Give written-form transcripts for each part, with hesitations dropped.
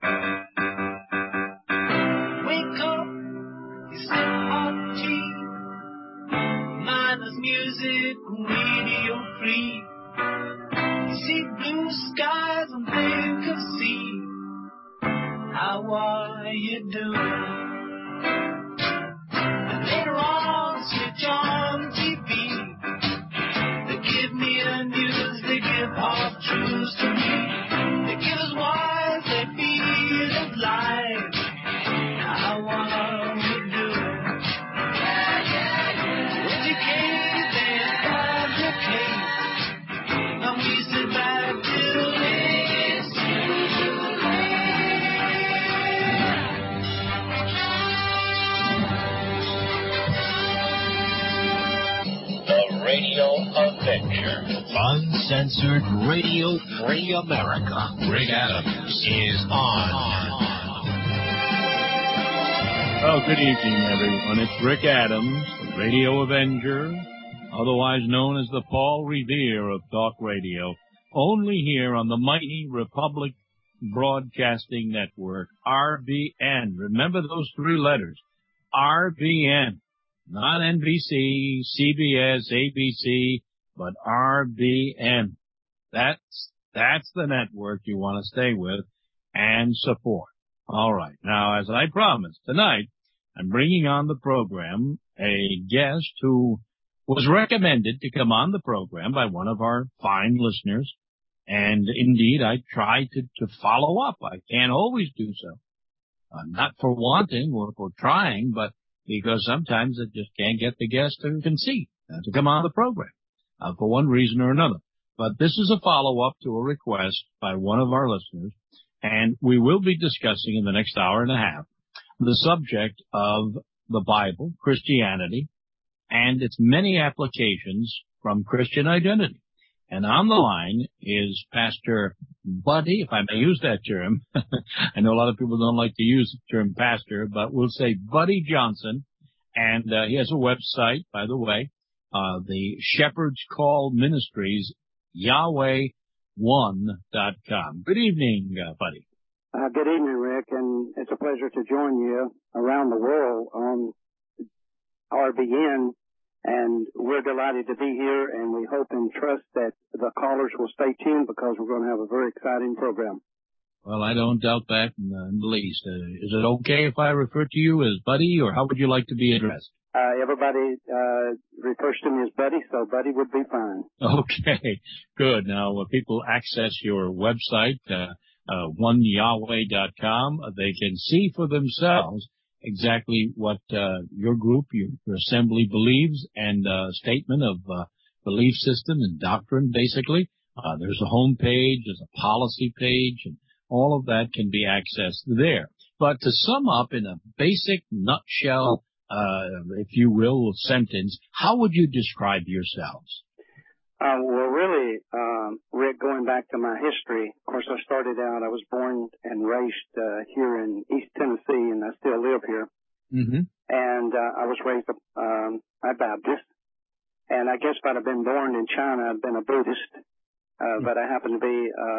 Wake up, you sip hot tea. Mindless music, radio free. You see blue skies and think of sea. How are you doing? And later on, switch on TV. They give me the news, they give half truths to me. They give us wise, they feed us lies. How are we doing? Educate, they fabricate. And we sit back till it's too late. The Radio Avenger. Uncensored Radio Free America. Rick Adams is on. Well, good evening, everyone. It's Rick Adams, the Radio Avenger, otherwise known as the Paul Revere of talk radio, only here on the mighty Republic Broadcasting Network, RBN. Remember those three letters, RBN, not NBC, CBS, ABC, but RBN. That's the network you want to stay with and support. All right. Now, as I promised, tonight, I'm bringing on the program a guest who was recommended to come on the program by one of our fine listeners. And indeed, I try to follow up. I can't always do so. Not for wanting or for trying, but because sometimes I just can't get the guest to concede to come on the program for one reason or another. But this is a follow-up to a request by one of our listeners, and we will be discussing in the next hour and a half the subject of the Bible, Christianity, and its many applications from Christian identity. And on the line is Pastor Buddy, if I may use that term. I know a lot of people don't like to use the term pastor, but we'll say Buddy Johnson. And he has a website, by the way, the Shepherd's Call Ministries, Yahweh1.com. Good evening, Buddy. Good evening, Rick, and it's a pleasure to join you around the world on RBN, and we're delighted to be here, and we hope and trust that the callers will stay tuned because we're going to have a very exciting program. Well, I don't doubt that in the least. Is it okay if I refer to you as Buddy, or how would you like to be addressed? Everybody refers to me as Buddy, so Buddy would be fine. Okay, good. Now, when people access your website, oneyahweh.com, they can see for themselves exactly what your group, your assembly believes, and statement of belief system and doctrine, basically. There's a home page, there's a policy page, and all of that can be accessed there. But to sum up in a basic nutshell, if you will, sentence, how would you describe yourselves? Well, really, Rick, going back to my history, of course, I started out, I was born and raised here in East Tennessee, and I still live here. Mm-hmm. And I was raised a Baptist. And I guess if I'd have been born in China, I'd been a Buddhist. But I happen to be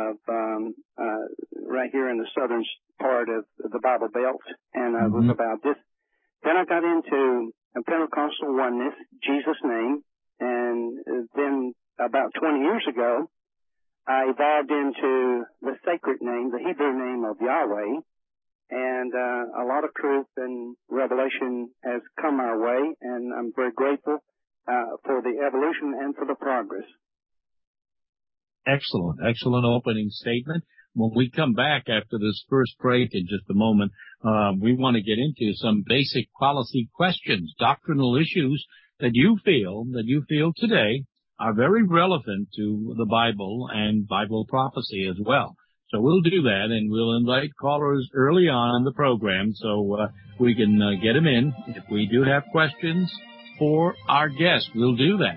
right here in the southern part of the Bible Belt, and I was a Baptist. Then I got into Pentecostal oneness, Jesus' name, and then about 20 years ago, I evolved into the sacred name, the Hebrew name of Yahweh, and a lot of truth and revelation has come our way, and I'm very grateful for the evolution and for the progress. Excellent, excellent opening statement. When we come back after this first break in just a moment, we want to get into some basic policy questions, doctrinal issues that you feel today are very relevant to the Bible and Bible prophecy as well. So we'll do that, and we'll invite callers early on in the program so we can get them in. If we do have questions for our guest, we'll do that.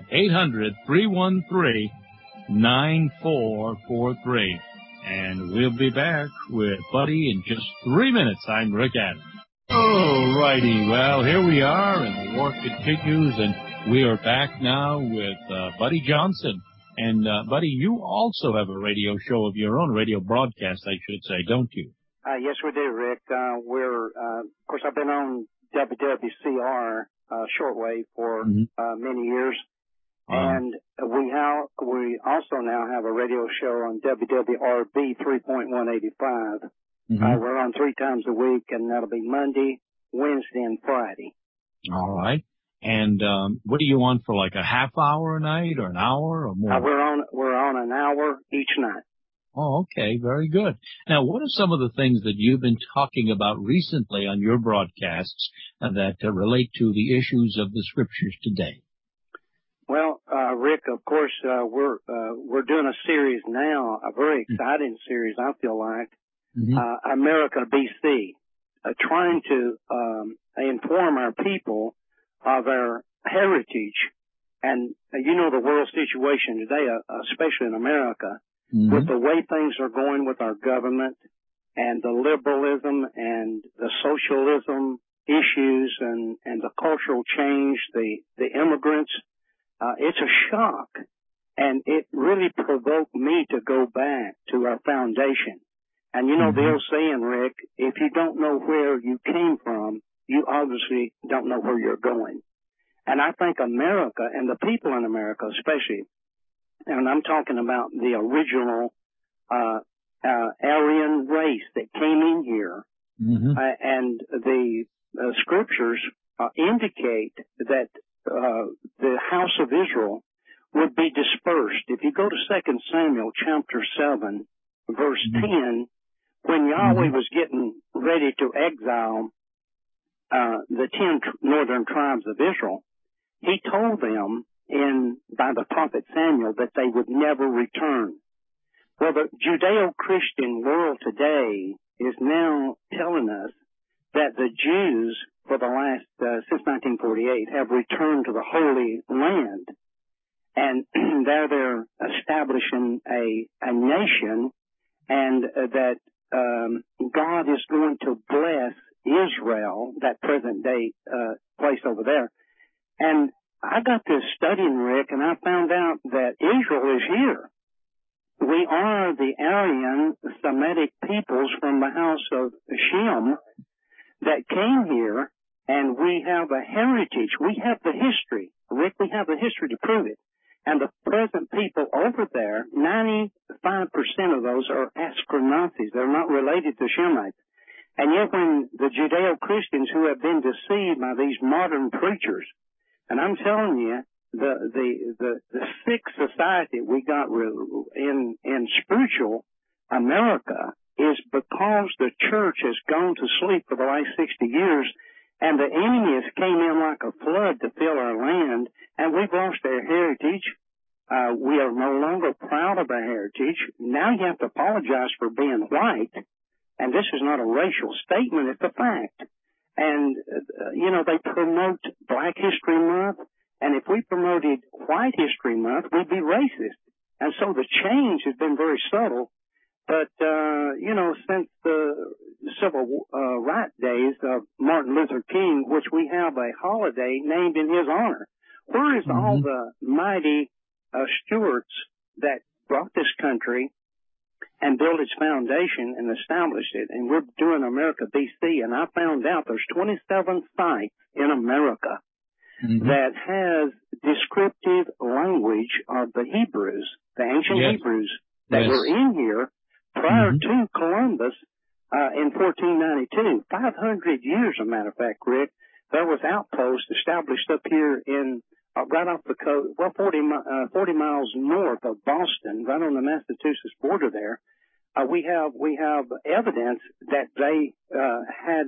800-313-9443. And we'll be back with Buddy in just 3 minutes. I'm Rick Adams. All righty. Well, here we are, and the war continues, and we are back now with Buddy Johnson. And, Buddy, you also have a radio show of your own, radio broadcast, I should say, don't you? Yes, we do, Rick. Of course, I've been on WWCR shortwave for many years. And we also now have a radio show on WWRB 3.185. We're on 3 times a week, and that'll be Monday, Wednesday, and Friday. All right. And what are you on for, like a half hour a night or an hour or more? We're on an hour each night. Oh, okay. Very good. Now, what are some of the things that you've been talking about recently on your broadcasts that relate to the issues of the Scriptures today? Well, Rick, of course, we're doing a series now, a very exciting series, I feel like, America BC, trying to inform our people of our heritage. And you know the world situation today, especially in America, with the way things are going with our government and the liberalism and the socialism issues and the cultural change, the immigrants. It's a shock, and it really provoked me to go back to our foundation. And you know the old saying, Rick, if you don't know where you came from, you obviously don't know where you're going. And I think America and the people in America especially, and I'm talking about the original Aryan race that came in here, and the Scriptures indicate that the house of Israel would be dispersed. If you go to 2 Samuel chapter 7, verse 10, when Yahweh was getting ready to exile the 10 northern tribes of Israel, he told them by the prophet Samuel that they would never return. Well, the Judeo-Christian world today is now telling us that the Jews, for the last, since 1948, have returned to the Holy Land. And they're establishing a nation, and that God is going to bless Israel, that present day place over there. And I got this studying, Rick, and I found out that Israel is here. We are the Aryan Semitic peoples from the house of Shem that came here, and we have a heritage. We have the history. Rick, we have the history to prove it. And the present people over there, 95% of those are Ashkenazis. They're not related to Shemites. And yet when the Judeo-Christians who have been deceived by these modern preachers, and I'm telling you, the sick society we got in spiritual America is because the church has gone to sleep for the last 60 years, and the enemy has came in like a flood to fill our land, and we've lost our heritage. We are no longer proud of our heritage. Now you have to apologize for being white, and this is not a racial statement, it's a fact. And, you know, they promote Black History Month, and if we promoted White History Month, we'd be racist. And so the change has been very subtle. But, you know, since the civil rights days of Martin Luther King, which we have a holiday named in his honor, where is all the mighty stewards that brought this country and built its foundation and established it? And we're doing America BC, and I found out there's 27 sites in America that has descriptive language of the Hebrews, the ancient Hebrews that were in here prior to Columbus in 1492. 500 years, as a matter of fact, Rick, there was outposts established up here in right off the coast, well, 40 miles north of Boston, right on the Massachusetts border there. We have evidence that they had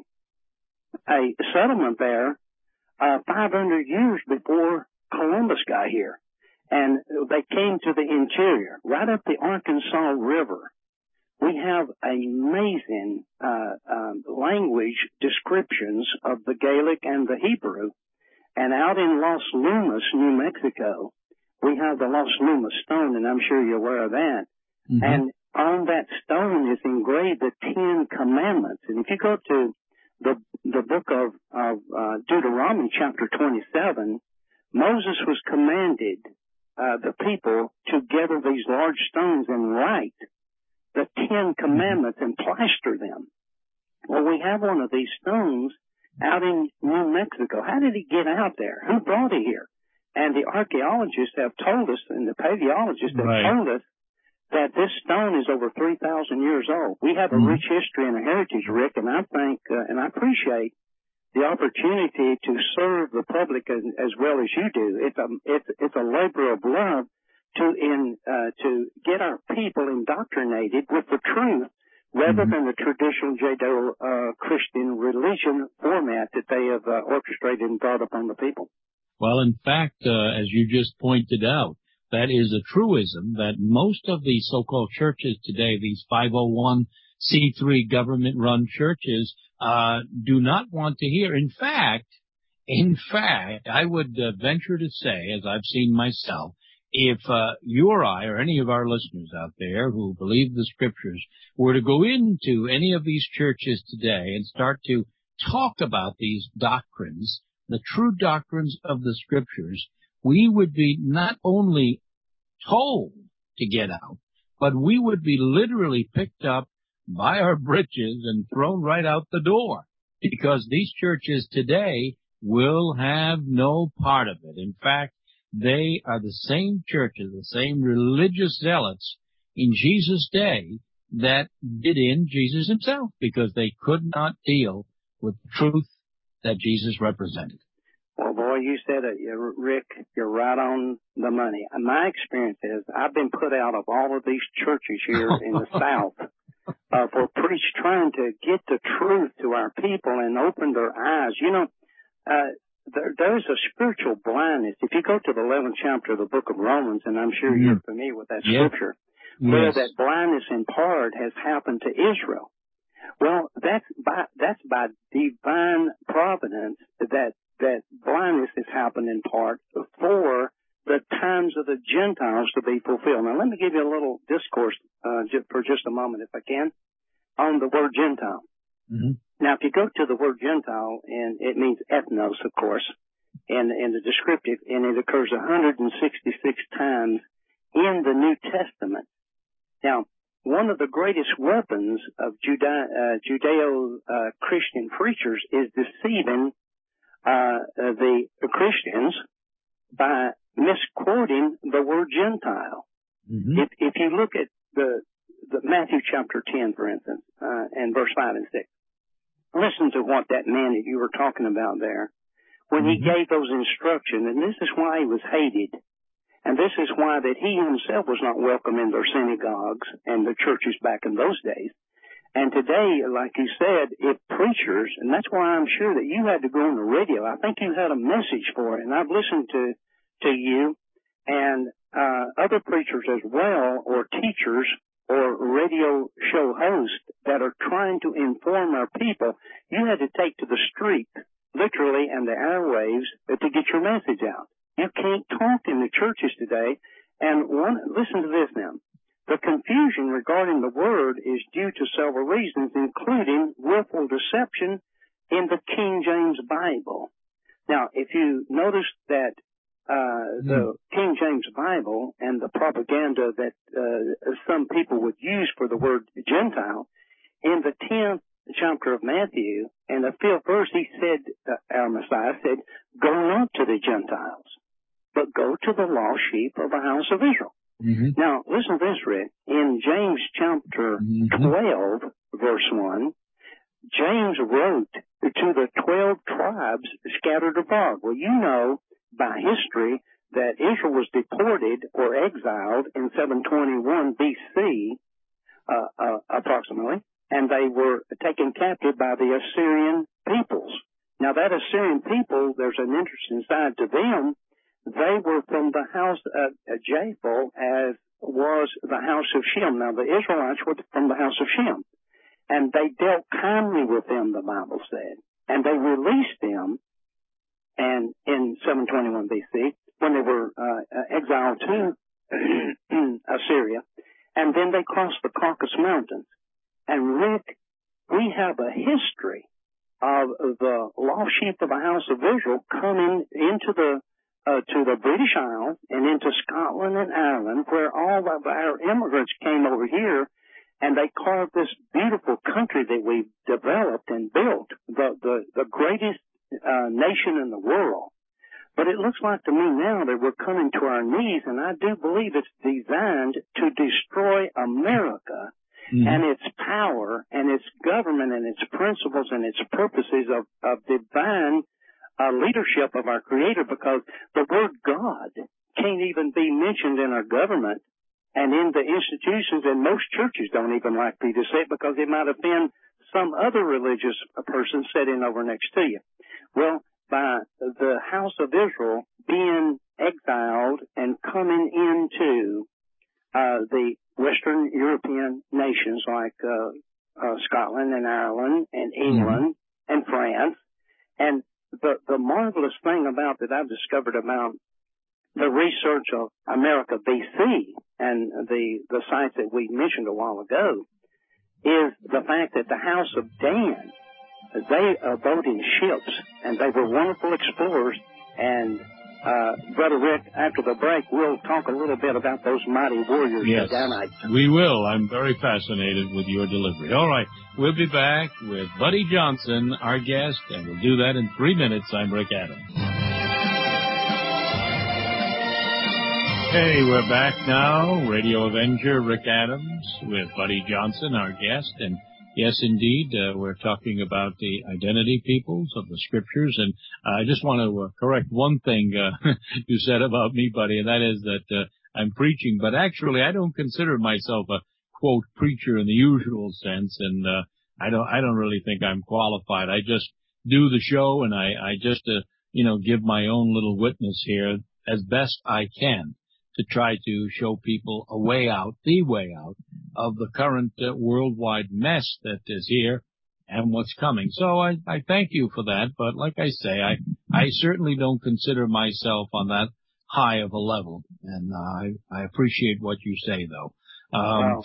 a settlement there 500 years before Columbus got here. And they came to the interior, right up the Arkansas River. We have amazing language descriptions of the Gaelic and the Hebrew. And out in Los Lunas, New Mexico, we have the Los Lunas stone, and I'm sure you're aware of that. And on that stone is engraved the 10 Commandments. And if you go to the book of Deuteronomy, chapter 27, Moses was commanded the people to gather these large stones and write the Ten Commandments and plaster them. Well, we have one of these stones out in New Mexico. How did it get out there? Who brought it here? And the archaeologists have told us, and the paleontologists have told us, that this stone is over 3,000 years old. We have a rich history and a heritage, Rick, and I think, and I appreciate the opportunity to serve the public as well as you do. It's a labor of love to get our people indoctrinated with the truth rather than the traditional Judeo-Christian religion format that they have orchestrated and brought upon the people. Well, in fact, as you just pointed out, that is a truism that most of the so-called churches today, these 501c3 government-run churches, do not want to hear. In fact, I would venture to say, as I've seen myself, if you or I or any of our listeners out there who believe the Scriptures were to go into any of these churches today and start to talk about these doctrines, the true doctrines of the Scriptures, we would be not only told to get out, but we would be literally picked up by our britches and thrown right out the door, because these churches today will have no part of it. In fact, they are the same churches, the same religious zealots in Jesus' day that did in Jesus himself, because they could not deal with the truth that Jesus represented. Well, boy, you said it, Rick. You're right on the money. My experience is I've been put out of all of these churches here in the South for trying to get the truth to our people and open their eyes. You know, there's a spiritual blindness. If you go to the 11th chapter of the book of Romans, and I'm sure you're familiar with that scripture, where that blindness in part has happened to Israel. Well, that's by divine providence that blindness has happened in part for the times of the Gentiles to be fulfilled. Now, let me give you a little discourse for just a moment, if I can, on the word Gentile. Now, if you go to the word Gentile, and it means ethnos, of course, in the descriptive, and it occurs 166 times in the New Testament. Now, one of the greatest weapons of Judeo-Christian preachers is deceiving the Christians by misquoting the word Gentile. If you look at the Matthew chapter 10, for instance, and verse 5 and 6, listen to what that man that you were talking about there, when he gave those instructions, and this is why he was hated, and this is why that he himself was not welcome in their synagogues and the churches back in those days. And today, like you said, if preachers, and that's why I'm sure that you had to go on the radio, I think you had a message for it, and I've listened to you and other preachers as well, or teachers, or radio show hosts that are trying to inform our people. You had to take to the street, literally, and the airwaves to get your message out. You can't talk in the churches today. And listen to this now. The confusion regarding the word is due to several reasons, including willful deception in the King James Bible. Now, if you notice that the King James Bible and the propaganda that some people would use for the word Gentile, in the 10th chapter of Matthew, and the 5th verse, he said, our Messiah said, go not to the Gentiles, but go to the lost sheep of the house of Israel. Now, listen to this, Rick. In James chapter 12, verse 1, James wrote to the 12 tribes scattered abroad. Well, you know by history that Israel was deported or exiled in 721 B.C., approximately, and they were taken captive by the Assyrian peoples. Now, that Assyrian people, there's an interesting side to them. They were from the house of Japheth, as was the house of Shem. Now, the Israelites were from the house of Shem. And they dealt kindly with them, the Bible said. And they released them and in 721 BC when they were exiled to Assyria. And then they crossed the Caucasus Mountains. And Rick, we have a history of the lost sheep of the house of Israel coming into to the British Isles and into Scotland and Ireland, where all of our immigrants came over here and they carved this beautiful country that we've developed and built, the greatest nation in the world. But it looks like to me now that we're coming to our knees, and I do believe it's designed to destroy America and its power and its government and its principles and its purposes of divine leadership of our Creator, because the word God can't even be mentioned in our government and in the institutions, and most churches don't even like me to say it because it might offend some other religious person sitting over next to you. Well, by the house of Israel being exiled and coming into the Western European nations like Scotland and Ireland and England and France. And the marvelous thing about that I've discovered about the research of America BC and the sites that we mentioned a while ago is the fact that the house of Dan, they abode in ships, and they were wonderful explorers. And Brother Rick, after the break, we'll talk a little bit about those mighty warriors, yes, the Danites. We will. I'm very fascinated with your delivery. All right, we'll be back with Buddy Johnson, our guest, and we'll do that in 3 minutes. I'm Rick Adams. Hey, we're back now. Radio Avenger, Rick Adams, with Buddy Johnson, our guest. And yes, indeed, we're talking about the identity peoples of the Scriptures. And I just want to correct one thing you said about me, Buddy, and that is that I'm preaching. But actually, I don't consider myself a, quote, preacher in the usual sense. And I don't really think I'm qualified. I just do the show, and I just, give my own little witness here as best I can, to try to show people a way out, the way out of the current worldwide mess that is here and what's coming. So I thank you for that. But like I say, I certainly don't consider myself on that high of a level. And I appreciate what you say, though. Well,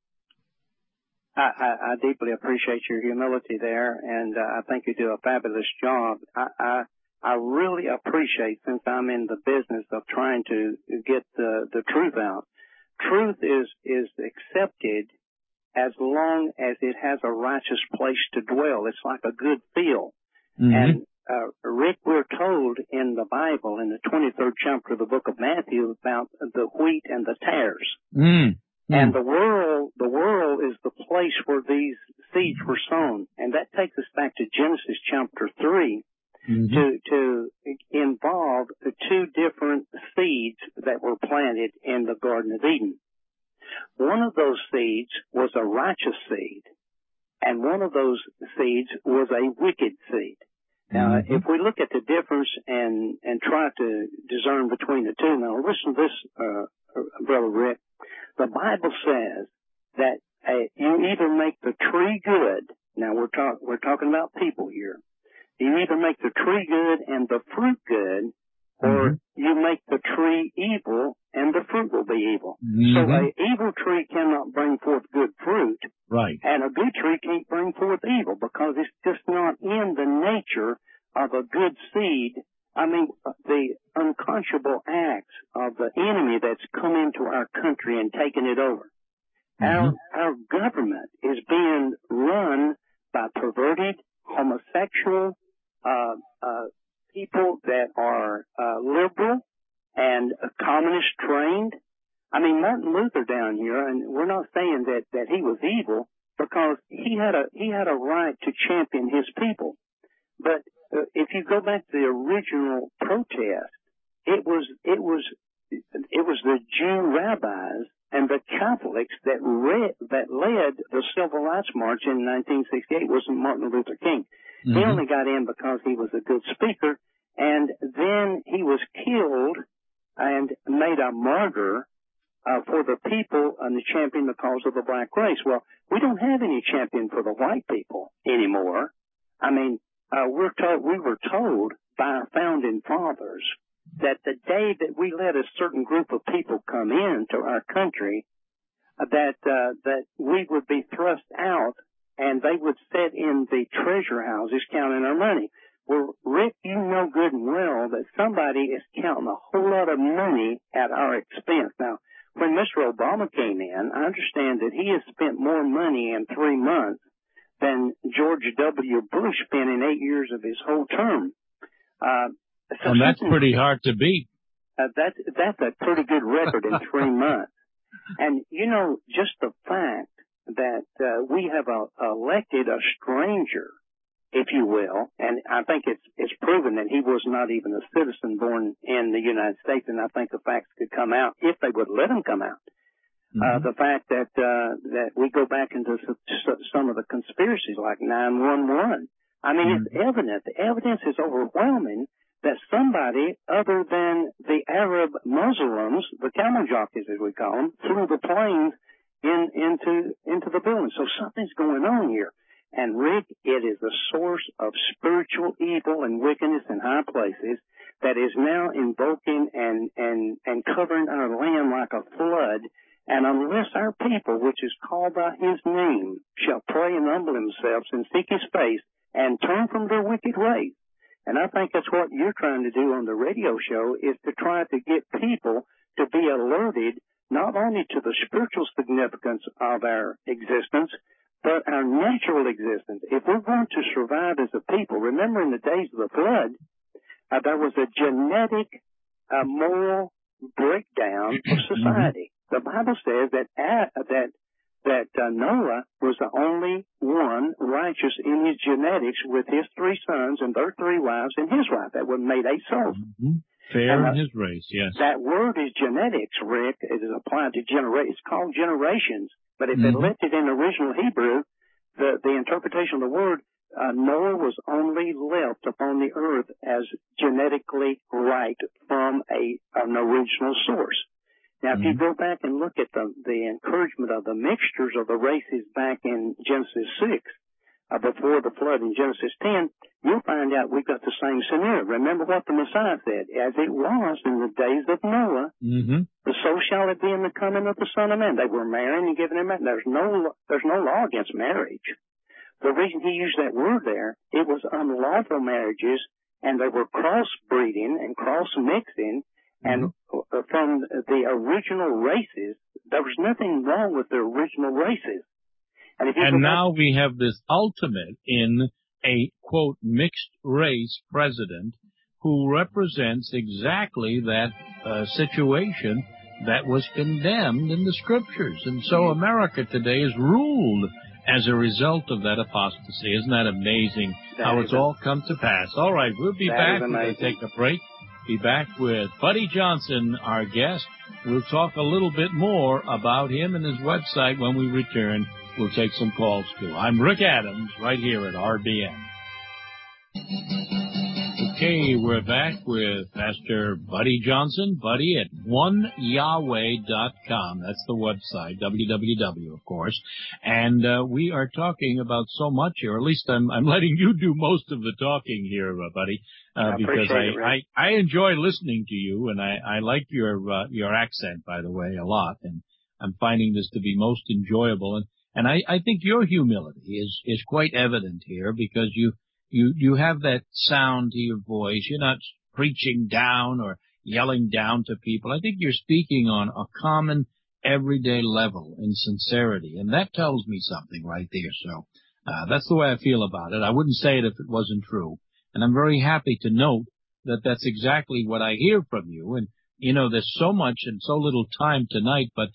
I deeply appreciate your humility there, and I think you do a fabulous job. I really appreciate, since I'm in the business of trying to get the truth out. Truth is accepted as long as it has a righteous place to dwell. It's like a good field. And Rick, we're told in the Bible, in the 23rd chapter of the book of Matthew, about the wheat and the tares. And the world is the place where these seeds were sown. And that takes us back to Genesis chapter 3. To involve the two different seeds that were planted in the Garden of Eden. One of those seeds was a righteous seed, and one of those seeds was a wicked seed. Now, if we look at the difference and try to discern between the two, now listen to this, Brother Rick. The Bible says that you either make the tree good. Now we're talking about people here. You either make the tree good and the fruit good, or you make the tree evil and the fruit will be evil. So an evil tree cannot bring forth good fruit. Right. And a good tree can't bring forth evil, because it's just not in the nature of a good seed. I mean, the unconscionable acts of the enemy that's come into our country and taken it over. Our government is being run by perverted, homosexual, people that are liberal and communist trained. I mean, Martin Luther down here, and we're not saying that he was evil, because he had a right to champion his people. But if you go back to the original protest, it was the Jew rabbis and the Catholics that led the Civil Rights March in 1968. It wasn't Martin Luther King. He only got in because he was a good speaker, and then he was killed and made a martyr for the people and to champion the cause of the black race. Well, we don't have any champion for the white people anymore. I mean, we were told by our founding fathers that the day that we let a certain group of people come into our country, that we would be thrust out, and they would sit in the treasure houses counting our money. Well, Rick, you know good and well that somebody is counting a whole lot of money at our expense. Now, when Mr. Obama came in, I understand that he has spent more money in 3 months than George W. Bush spent in 8 years of his whole term. And that's pretty hard to beat. That's a pretty good record in 3 months. And, you know, just the fact that we have elected a stranger, if you will, and I think it's proven that he was not even a citizen born in the United States, and I think the facts could come out if they would let them come out. The fact that we go back into some of the conspiracies like 9/11. I mean, it's evident. The evidence is overwhelming that somebody other than the Arab Muslims, the camel jockeys as we call them, threw the planes into the building. So something's going on here. And Rick, it is the source of spiritual evil and wickedness in high places that is now invoking and covering our land like a flood. And unless our people, which is called by his name, shall pray and humble themselves and seek his face and turn from their wicked ways. And I think that's what you're trying to do on the radio show, is to try to get people to be alerted not only to the spiritual significance of our existence, but our natural existence. If we're going to survive as a people, remember in the days of the flood, there was a genetic, moral breakdown of society. The Bible says that Noah was the only one righteous in his genetics with his 3 sons and their 3 wives and his wife. That would have made 8 souls. Fair in his race, yes. That word is genetics, Rick. It is applied to it's called generations. But if it left it in original Hebrew, the interpretation of the word, Noah was only left upon the earth as genetically right from an original source. Now, if you go back and look at the encouragement of the mixtures of the races back in Genesis 6, before the flood in Genesis 10, you'll find out we've got the same scenario. Remember what the Messiah said, as it was in the days of Noah, so shall it be in the coming of the Son of Man. They were marrying and giving their marriage. There's no law against marriage. The reason he used that word there, it was unlawful marriages, and they were crossbreeding and cross-mixing, and from the original races, there was nothing wrong with the original races. And now we have this ultimate in a, quote, mixed race president who represents exactly that situation that was condemned in the scriptures. And so America today is ruled as a result of that apostasy. Isn't that amazing how it's all come to pass? All right, we'll be back. We're going to take a break. Be back with Buddy Johnson, our guest. We'll talk a little bit more about him and his website when we return. We'll take some calls, too. I'm Rick Adams, right here at RBN. Okay, we're back with Pastor Buddy Johnson, Buddy at oneyahweh.com. That's the website, www, of course. And we are talking about so much here. At least I'm letting you do most of the talking here, Buddy, because I enjoy listening to you, and I like your accent, by the way, a lot. And I'm finding this to be most enjoyable. And I think your humility is quite evident here, because you have that sound to your voice. You're not preaching down or yelling down to people. I think you're speaking on a common everyday level in sincerity, and that tells me something right there. So that's the way I feel about it. I wouldn't say it if it wasn't true, and I'm very happy to note that that's exactly what I hear from you. And you know, there's so much and so little time tonight, but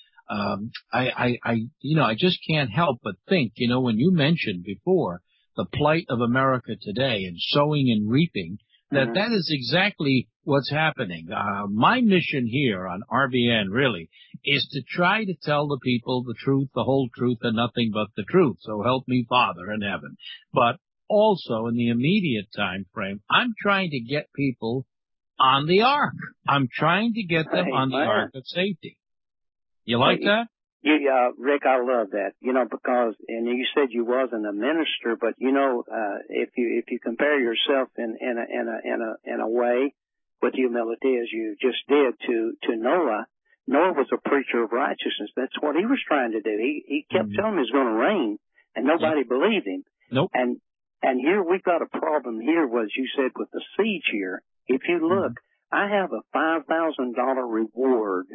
I just can't help but think, you know, when you mentioned before the plight of America today and sowing and reaping, that is exactly what's happening. My mission here on RBN really is to try to tell the people the truth, the whole truth, and nothing but the truth. So help me, Father in heaven. But also in the immediate time frame, I'm trying to get people on the ark. I'm trying to get them on the ark of safety. You like that? Rick, I love that. You know, because, and you said you wasn't a minister, but you know, if you compare yourself in a way with humility as you just did to Noah was a preacher of righteousness. That's what he was trying to do. He kept telling him it was going to rain, and nobody believed him. Nope. And here we've got a problem here, was you said with the siege here. If you look, I have a $5,000 reward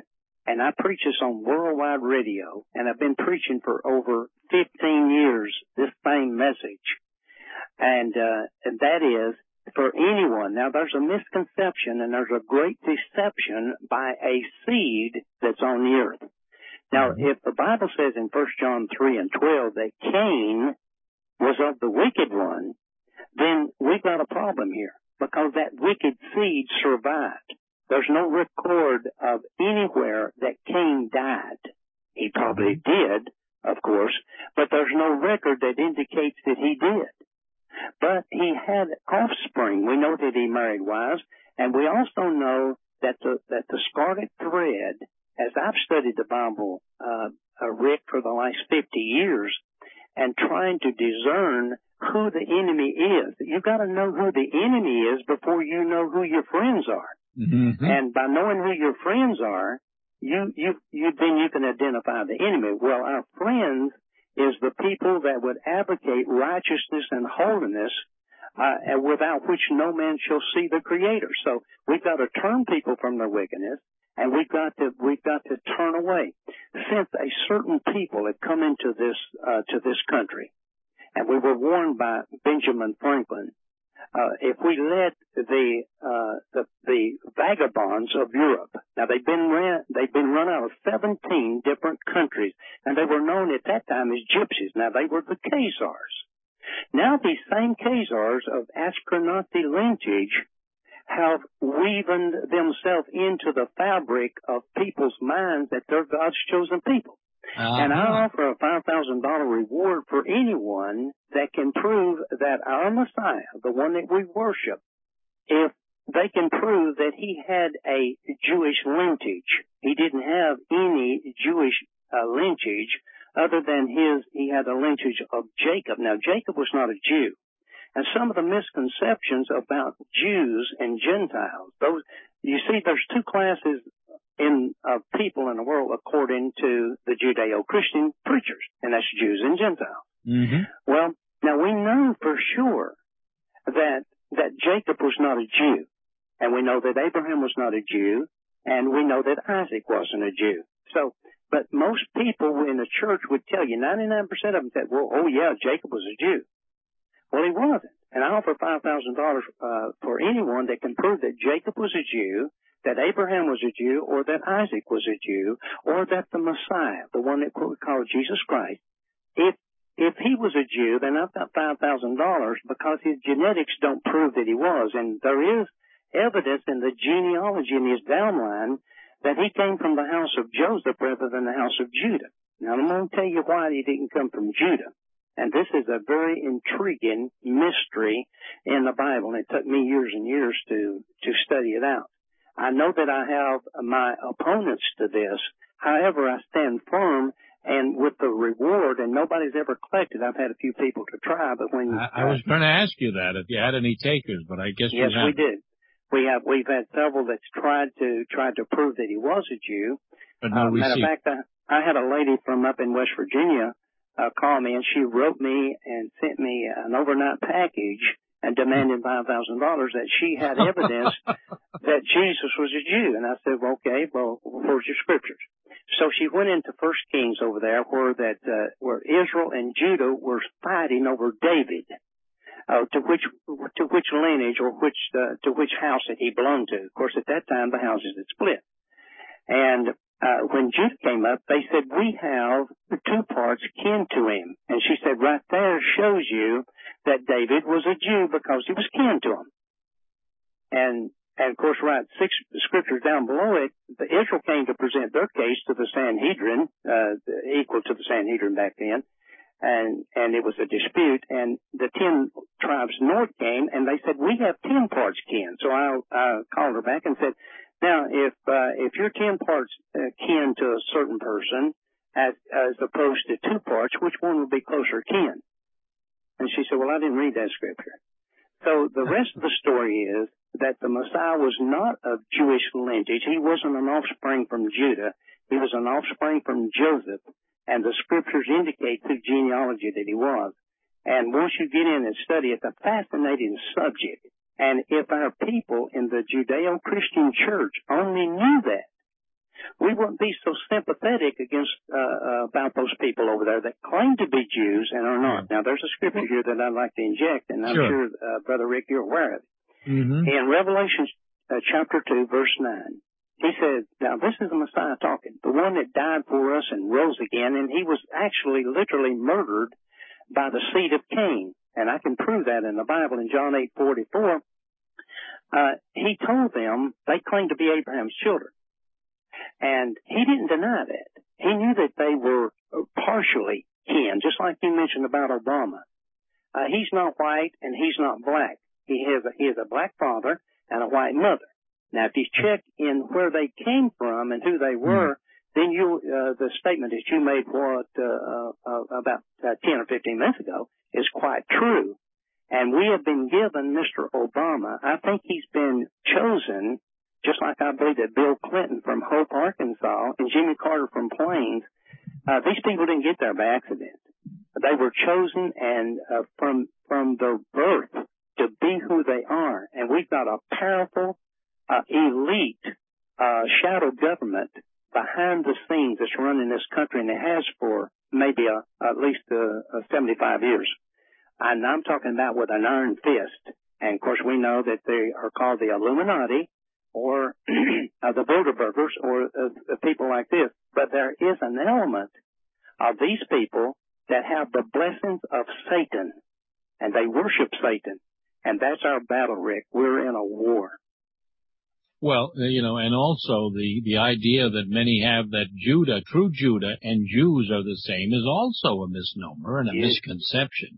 and I preach this on worldwide radio, and I've been preaching for over 15 years this same message. And that is for anyone. Now, there's a misconception and there's a great deception by a seed that's on the earth. Now, if the Bible says in 1 John 3:12 that Cain was of the wicked one, then we've got a problem here because that wicked seed survived. There's no record of anywhere that Cain died. He probably did, of course, but there's no record that indicates that he did. But he had offspring. We know that he married wives, and we also know that the scarlet thread, as I've studied the Bible, Rick, for the last 50 years, and trying to discern who the enemy is. You've got to know who the enemy is before you know who your friends are. Mm-hmm. And by knowing who your friends are, then you can identify the enemy. Well, our friends is the people that would advocate righteousness and holiness, without which no man shall see the Creator. So we've got to turn people from their wickedness, and we've got to turn away. Since a certain people had come into this country, and we were warned by Benjamin Franklin, if we let the vagabonds of Europe, now they've been run out of 17 different countries, and they were known at that time as gypsies. Now they were the Khazars. Now these same Khazars of Ashkenazi lineage have weavened themselves into the fabric of people's minds that they're God's chosen people. And I offer a $5,000 reward for anyone that can prove that our Messiah, the one that we worship, if they can prove that he had a Jewish lineage. He didn't have any Jewish lineage other than he had a lineage of Jacob. Now, Jacob was not a Jew. And some of the misconceptions about Jews and Gentiles, you see, there's two classes of people in the world according to the Judeo-Christian preachers, and that's Jews and Gentiles. Mm-hmm. Well, now we know for sure that Jacob was not a Jew, and we know that Abraham was not a Jew, and we know that Isaac wasn't a Jew. So, but most people in the church would tell you, 99% of them said, well, oh yeah, Jacob was a Jew. Well, he wasn't. And I offer $5,000 for anyone that can prove that Jacob was a Jew, that Abraham was a Jew, or that Isaac was a Jew, or that the Messiah, the one that we call Jesus Christ, if he was a Jew, then I've got $5,000 because his genetics don't prove that he was. And there is evidence in the genealogy in his downline that he came from the house of Joseph rather than the house of Judah. Now, I'm going to tell you why he didn't come from Judah. And this is a very intriguing mystery in the Bible, and it took me years and years to study it out. I know that I have my opponents to this. However, I stand firm and with the reward, and nobody's ever collected. I've had a few people to try, but when I was going to ask you that if you had any takers, but I guess yes, you have. we did. We've had several that's tried to prove that he was a Jew. But no receipt. Matter of fact, I had a lady from up in West Virginia call me, and she wrote me and sent me an overnight package and demanded $5,000 that she had evidence that Jesus was a Jew. And I said, well, okay, well, where's your scriptures? So she went into 1 Kings over there where Israel and Judah were fighting over David, to which lineage or to which house that he belonged to. Of course, at that time, the houses had split. And when Judah came up, they said, we have two parts kin to him. And she said, right there shows you that David was a Jew because he was kin to him. And of course, right 6 scriptures down below it, Israel came to present their case to the Sanhedrin, equal to the Sanhedrin back then. And it was a dispute, and the 10 tribes north came, and they said, we have 10 parts kin. So I called her back and said, now, if you're 10 parts kin to a certain person, as opposed to 2 parts, which one would be closer kin? And she said, well, I didn't read that scripture. So the rest of the story is that the Messiah was not of Jewish lineage. He wasn't an offspring from Judah. He was an offspring from Joseph. And the scriptures indicate through genealogy that he was. And once you get in and study, it's a fascinating subject. And if our people in the Judeo-Christian church only knew that, we wouldn't be so sympathetic against about those people over there that claim to be Jews and are not. Now, there's a scripture here that I'd like to inject, and I'm sure Brother Rick, you're aware of it. Mm-hmm. In Revelation chapter 2, verse 9, he says, now this is the Messiah talking, the one that died for us and rose again, and he was actually literally murdered by the seed of Cain. And I can prove that in the Bible in John 8:44. He told them they claimed to be Abraham's children. And he didn't deny that. He knew that they were partially kin, just like you mentioned about Obama. He's not white and he's not black. He has a black father and a white mother. Now, if you check in where they came from and who they were, then the statement that you made about 10 or 15 minutes ago is quite true. And we have been given Mr. Obama. I think he's been chosen, just like I believe that Bill Clinton from Hope, Arkansas, and Jimmy Carter from Plains. These people didn't get there by accident. They were chosen and from their birth to be who they are. And we've got a powerful, elite, shadow government behind the scenes that's running this country, and it has for maybe at least 75 years. And I'm talking about with an iron fist. And, of course, we know that they are called the Illuminati or the Bilderbergers or people like this. But there is an element of these people that have the blessings of Satan, and they worship Satan. And that's our battle, Rick. We're in a war. Well, and also the idea that many have that Judah, true Judah, and Jews are the same is also a misnomer and a misconception.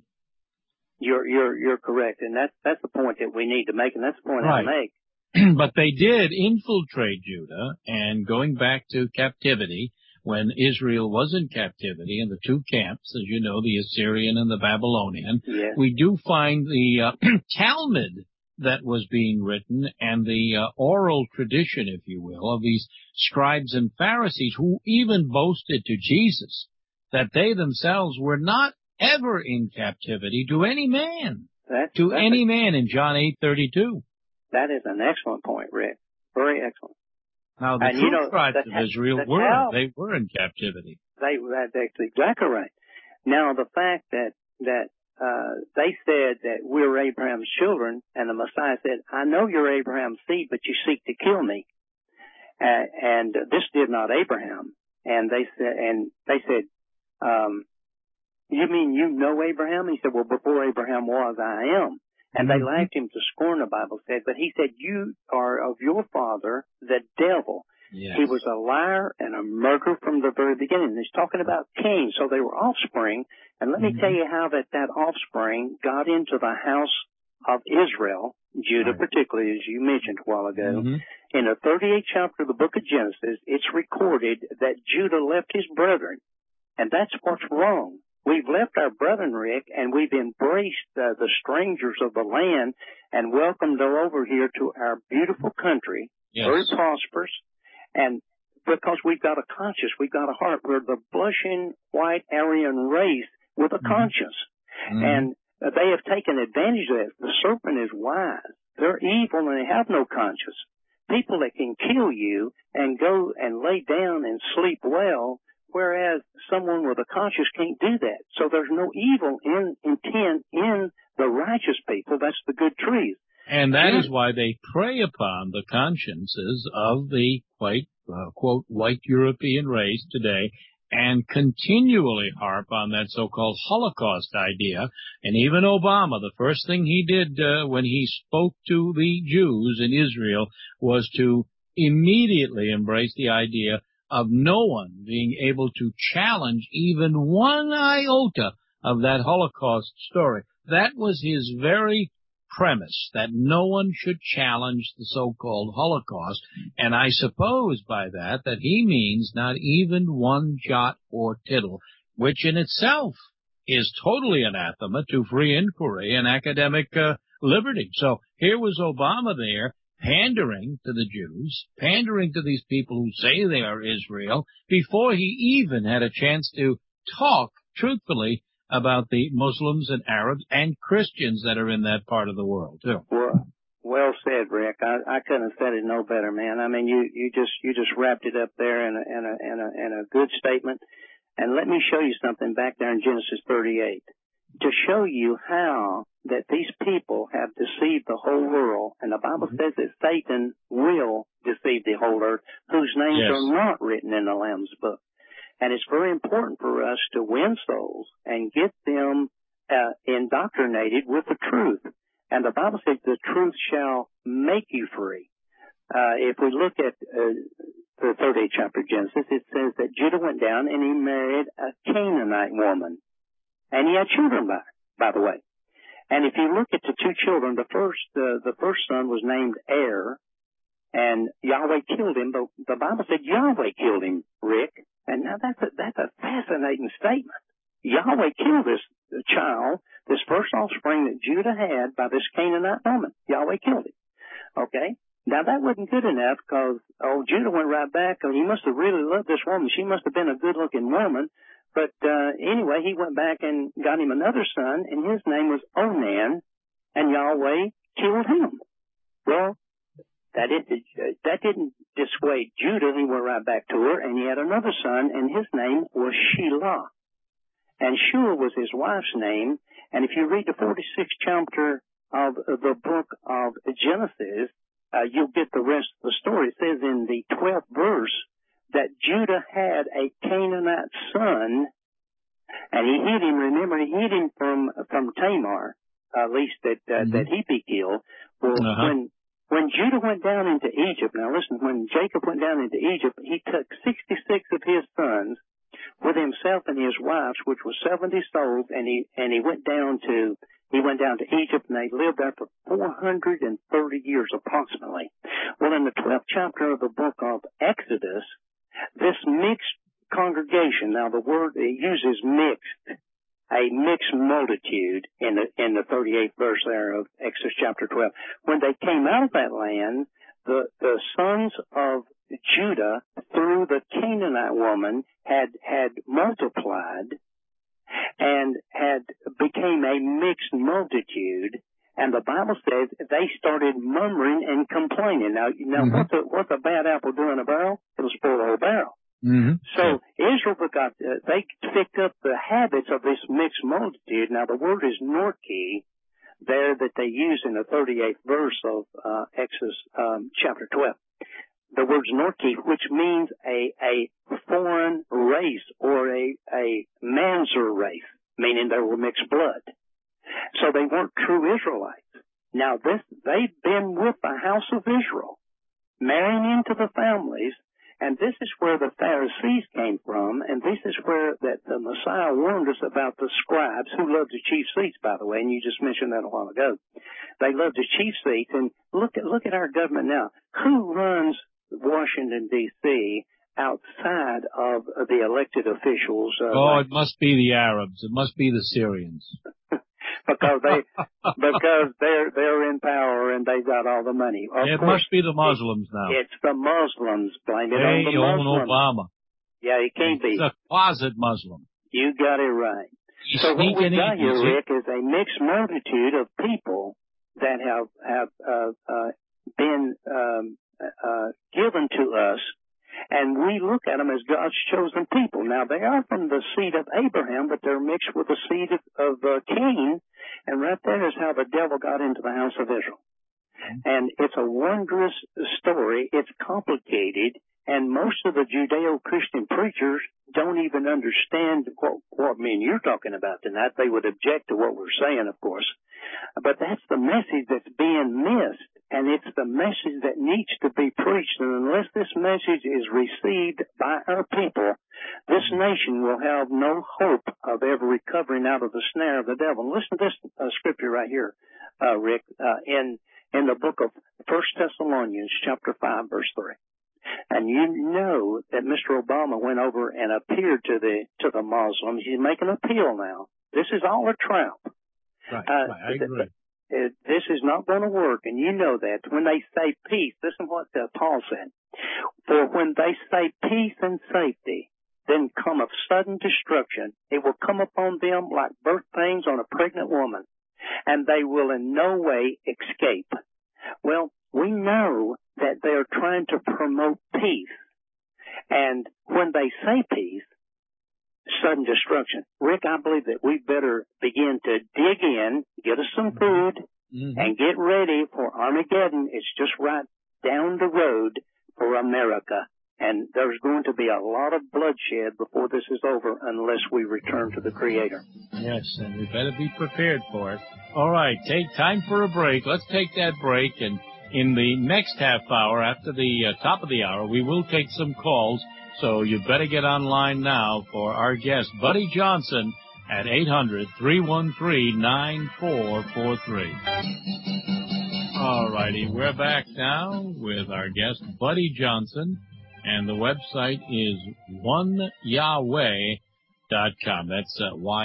You're correct, and that's the point that we need to make, and that's the point I make. But they did infiltrate Judah, and going back to captivity, when Israel was in captivity in the two camps, as you know, the Assyrian and the Babylonian, we do find the Talmud that was being written and the oral tradition, if you will, of these scribes and Pharisees who even boasted to Jesus that they themselves were not ever in captivity to any man, any man in John 8:32. That is an excellent point, Rick. Very excellent. Now, the true tribes of Israel they were in captivity. That's exactly right. Now, the fact that they said that we're Abraham's children, and the Messiah said, I know you're Abraham's seed, but you seek to kill me. And this did not Abraham. And they said, you mean you know Abraham? He said, well, before Abraham was, I am. And they laughed him to scorn, the Bible said. But he said, you are of your father, the devil. Yes. He was a liar and a murderer from the very beginning. He's talking about Cain. So they were offspring. And let me tell you how that offspring got into the house of Israel, Judah particularly, as you mentioned a while ago. In the 38th chapter of the book of Genesis, it's recorded that Judah left his brethren. And that's what's wrong. We've left our brethren, Rick, and we've embraced the strangers of the land and welcomed them over here to our beautiful country, very prosperous, and because we've got a conscience, we've got a heart. We're the blushing white Aryan race with a conscience, and they have taken advantage of that. The serpent is wise. They're evil, and they have no conscience. People that can kill you and go and lay down and sleep well, whereas someone with a conscience can't do that. So there's no evil intent in the righteous people. That's the good trees. And that is why they prey upon the consciences of the quote, white European race today and continually harp on that so-called Holocaust idea. And even Obama, the first thing he did when he spoke to the Jews in Israel was to immediately embrace the idea of no one being able to challenge even one iota of that Holocaust story. That was his very premise, that no one should challenge the so-called Holocaust. And I suppose by that he means not even one jot or tittle, which in itself is totally anathema to free inquiry and academic liberty. So here was Obama there, pandering to the Jews, pandering to these people who say they are Israel, before he even had a chance to talk truthfully about the Muslims and Arabs and Christians that are in that part of the world, too. Well said, Rick. I couldn't have said it no better, man. I mean, you just wrapped it up there in a good statement. And let me show you something back there in Genesis 38 to show you how that these people have deceived the whole world. And the Bible says that Satan will deceive the whole earth, whose names are not written in the Lamb's book. And it's very important for us to win souls and get them indoctrinated with the truth. And the Bible says the truth shall make you free. If we look at the 38th chapter of Genesis, it says that Judah went down and he married a Canaanite woman. And he had children by the way. And if you look at the two children, the first son was named Er, and Yahweh killed him, but the Bible said Yahweh killed him, Rick. And now that's a fascinating statement. Yahweh killed this child, this first offspring that Judah had by this Canaanite woman. Yahweh killed him. Okay? Now that wasn't good enough because Judah went right back. He must have really loved this woman. She must have been a good-looking woman. But anyway, he went back and got him another son, and his name was Onan, and Yahweh killed him. Well, that didn't dissuade Judah. He went right back to her, and he had another son, and his name was Shelah. And Shua was his wife's name. And if you read the 46th chapter of the book of Genesis, you'll get the rest of the story. It says in the 12th verse that Judah had a Canaanite son, and he hid him. Remember, he hid him from Tamar, at least that he be killed. Well, when Judah went down into Egypt, now listen, when Jacob went down into Egypt, he took 66 of his sons with himself and his wives, which was 70 souls, and he went down to Egypt, and they lived there for 430 years approximately. Well, in the 12th chapter of the book of Exodus, this mixed congregation, now the word it uses mixed, a mixed multitude in the 38th verse there of Exodus chapter 12. When they came out of that land, the sons of Judah through the Canaanite woman had multiplied and had became a mixed multitude, and the Bible says they started murmuring and complaining. Now what's a bad apple do in a barrel? It'll spoil the whole barrel. So Israel they picked up the habits of this mixed multitude. Now the word is norki there that they use in the 38th verse of Exodus chapter 12. The word's norki, which means a foreign race or a Manzer race, meaning they were mixed blood. So they weren't true Israelites. Now they've been with the house of Israel, marrying into the families, and this is where the Pharisees came from, and this is where that the Messiah warned us about the scribes who loved the chief seats, by the way, and you just mentioned that a while ago. They loved the chief seats, and look at our government now. Who runs Washington, D.C., outside of the elected officials? It must be the Arabs. It must be the Syrians. because they're in power and they've got all the money. It must be the Muslims now. It's the Muslims. Blame it on the Muslims. Obama. Yeah, it can't be. He's a closet Muslim. You got it right. He's so what we got here, Rick, is a mixed multitude of people that have been given to us, and we look at them as God's chosen people. Now, they are from the seed of Abraham, but they're mixed with the seed of Cain, and right there is how the devil got into the house of Israel. And it's a wondrous story. It's complicated, and most of the Judeo-Christian preachers don't even understand what me and you're talking about tonight. They would object to what we're saying, of course. But that's the message that's being missed, and it's the message that needs to be preached. And unless this message is received by our people, this nation will have no hope of ever recovering out of the snare of the devil. Listen to this scripture right here, Rick, in the book of 1 Thessalonians chapter 5, verse 3. And you know that Mr. Obama went over and appeared to the Muslims. He's making an appeal now. This is all a trap. Right, I agree. This is not going to work, and you know that. When they say peace, listen to what Paul said. For when they say peace and safety, then cometh sudden destruction. It will come upon them like birth pains on a pregnant woman, and they will in no way escape. Well, we know that they're trying to promote peace. And when they say peace, sudden destruction. Rick, I believe that we better begin to dig in, get us some food, and get ready for Armageddon. It's just right down the road for America. And there's going to be a lot of bloodshed before this is over unless we return to the Creator. Yes, and we better be prepared for it. All right, take time for a break. Let's take that break, and in the next half hour, after the top of the hour, we will take some calls. So you better get online now for our guest, Buddy Johnson, at 800-313-9443. All righty, we're back now with our guest, Buddy Johnson, and the website is oneyahweh.com. That's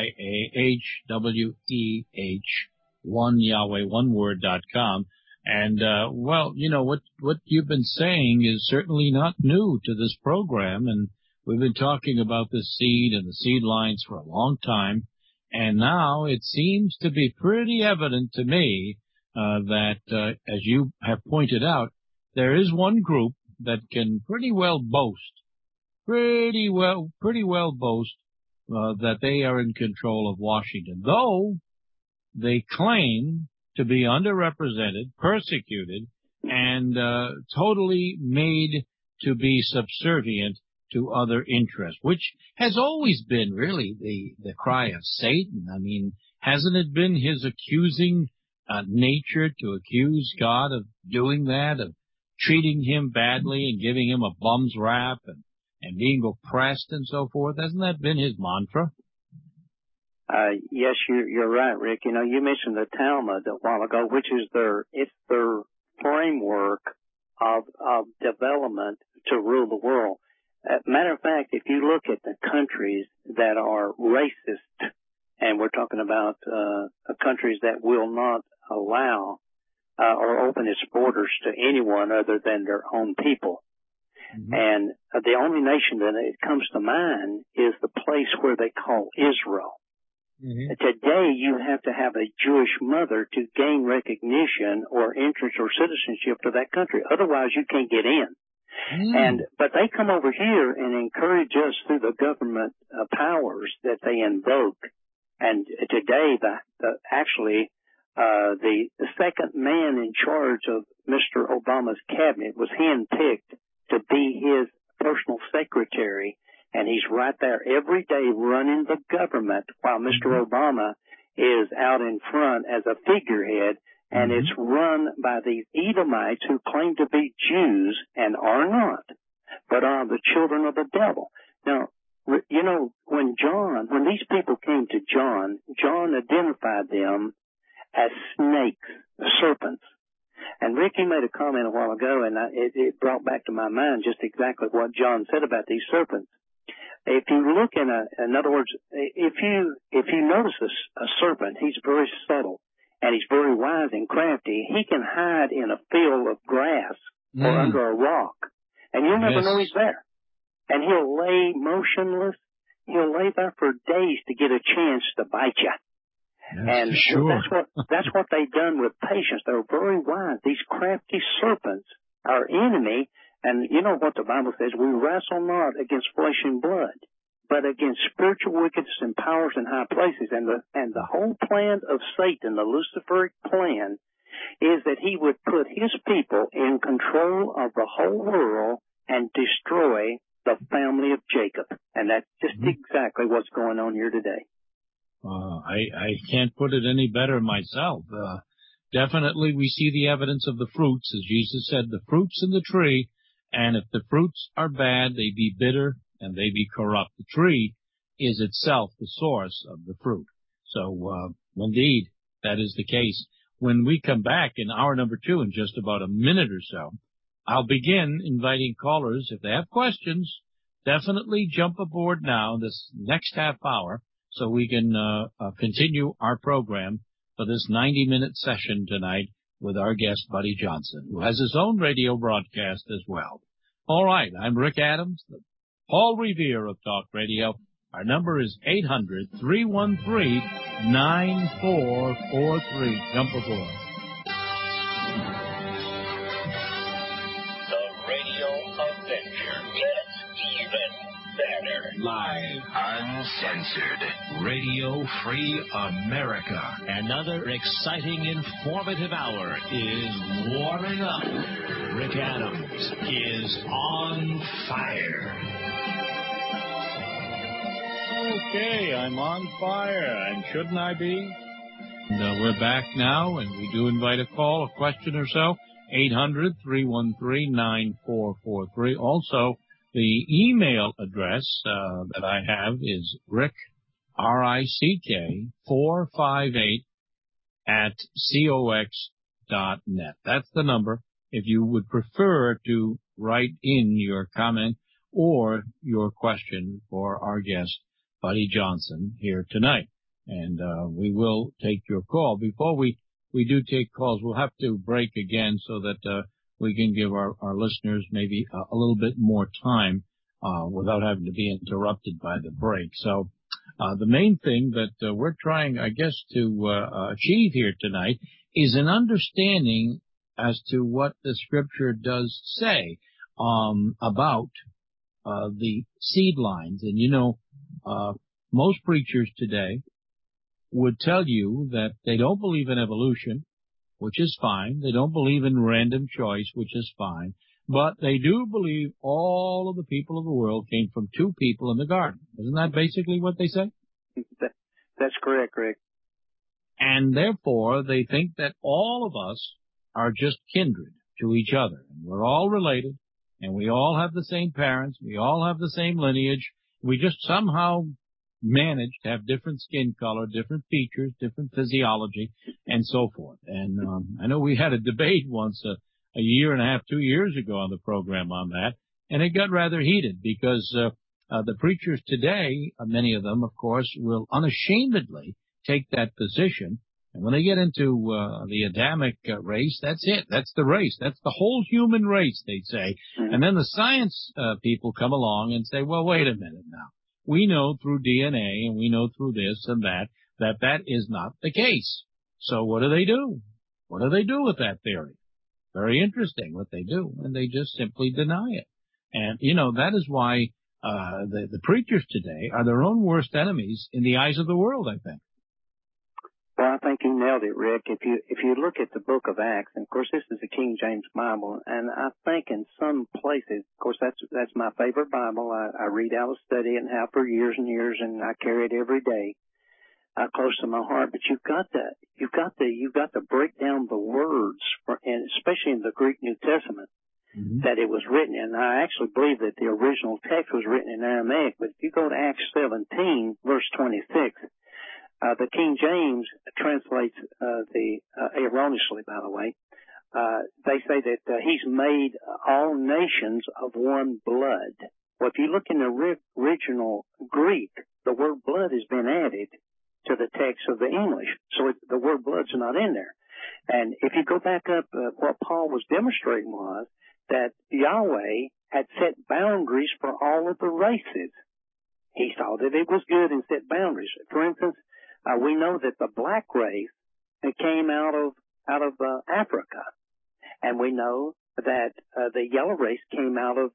YAHWEH, oneyahweh, one word.com. And, well, you know, what you've been saying is certainly not new to this program, and we've been talking about the seed and the seed lines for a long time, and now it seems to be pretty evident to me that, as you have pointed out, there is one group that can pretty well boast that they are in control of Washington, though they claim to be underrepresented, persecuted, and totally made to be subservient to other interests, which has always been really the cry of Satan. I mean, hasn't it been his accusing nature to accuse God of doing that, of treating him badly and giving him a bum's rap and being oppressed and so forth? Hasn't that been his mantra? Yes, you're right, Rick. You know, you mentioned the Talmud a while ago, which is their framework of development to rule the world. Matter of fact, if you look at the countries that are racist, and we're talking about countries that will not allow or open its borders to anyone other than their own people. Mm-hmm. And the only nation that it comes to mind is the place where they call Israel. Mm-hmm. Today, you have to have a Jewish mother to gain recognition or entrance or citizenship to that country. Otherwise, you can't get in. But they come over here and encourage us through the government powers that they invoke. And today, the second man in charge of Mr. Obama's cabinet was handpicked to be his personal secretary. And he's right there every day running the government while Mr. Obama is out in front as a figurehead. And it's run by these Edomites who claim to be Jews and are not, but are the children of the devil. Now, you know, when these people came to John identified them as snakes, serpents. And Ricky made a comment a while ago, and it brought back to my mind just exactly what John said about these serpents. If you look in other words, if you notice a serpent, he's very subtle and he's very wise and crafty. He can hide in a field of grass or under a rock, and you'll never know he's there. And he'll lay motionless. He'll lay there for days to get a chance to bite you. And that's what they've done with patience. They're very wise. These crafty serpents, our enemy. And you know what the Bible says, we wrestle not against flesh and blood, but against spiritual wickedness and powers in high places. And the whole plan of Satan, the Luciferic plan, is that he would put his people in control of the whole world and destroy the family of Jacob. And that's just exactly what's going on here today. I can't put it any better myself. Definitely we see the evidence of the fruits, as Jesus said, the fruits in the tree. And if the fruits are bad, they be bitter and they be corrupt. The tree is itself the source of the fruit. So, indeed, that is the case. When we come back in hour number 2 in just about a minute or so, I'll begin inviting callers. If they have questions, definitely jump aboard now this next half hour so we can continue our program for this 90-minute session tonight with our guest, Buddy Johnson, who has his own radio broadcast as well. All right, I'm Rick Adams, the Paul Revere of Talk Radio. Our number is 800-313-9443. Jump aboard. Live. Uncensored. Radio Free America. Another exciting, informative hour is warming up. Rick Adams is on fire. Okay, I'm on fire, and shouldn't I be? And we're back now, and we do invite a call, a question or so, 800-313-9443. Also, the email address that I have is Rick, R-I-C-K, 458 at COX.net. That's the number if you would prefer to write in your comment or your question for our guest, Buddy Johnson, here tonight. And we will take your call. Before we do take calls, we'll have to break again so that we can give our listeners maybe a little bit more time without having to be interrupted by the break. So the main thing that we're trying, I guess, to achieve here tonight is an understanding as to what the Scripture does say about the seed lines. And, you know, most preachers today would tell you that they don't believe in evolution, which is fine. They don't believe in random choice, which is fine. But they do believe all of the people of the world came from two people in the garden. Isn't that basically what they say? That's correct, Rick. And therefore, they think that all of us are just kindred to each other. And we're all related, and we all have the same parents. We all have the same lineage. We just somehow managed to have different skin color, different features, different physiology, and so forth. And I know we had a debate once a year and a half, 2 years ago on the program on that, and it got rather heated because the preachers today, many of them, of course, will unashamedly take that position. And when they get into the Adamic race, that's it. That's the race. That's the whole human race, they say. Mm-hmm. And then the science people come along and say, well, wait a minute now. We know through DNA and we know through this and that is not the case. So what do they do? What do they do with that theory? Very interesting what they do. And they just simply deny it. And, you know, that is why the preachers today are their own worst enemies in the eyes of the world, I think. Well, I think you nailed it, Rick. If you look at the book of Acts, and of course this is the King James Bible, and I think in some places, of course that's my favorite Bible. I read out of study and have for years and years, and I carry it every day, close to my heart. But you've got to break down the words, and especially in the Greek New Testament, mm-hmm. that it was written in. I actually believe that the original text was written in Aramaic, but if you go to Acts 17, verse 26. The King James translates erroneously, by the way. They say that he's made all nations of one blood. Well, if you look in the original Greek, the word blood has been added to the text of the English. So the word blood's not in there. And if you go back up, what Paul was demonstrating was that Yahweh had set boundaries for all of the races. He saw that it was good and set boundaries. For instance, we know that the black race came out of Africa, and we know that the yellow race came out of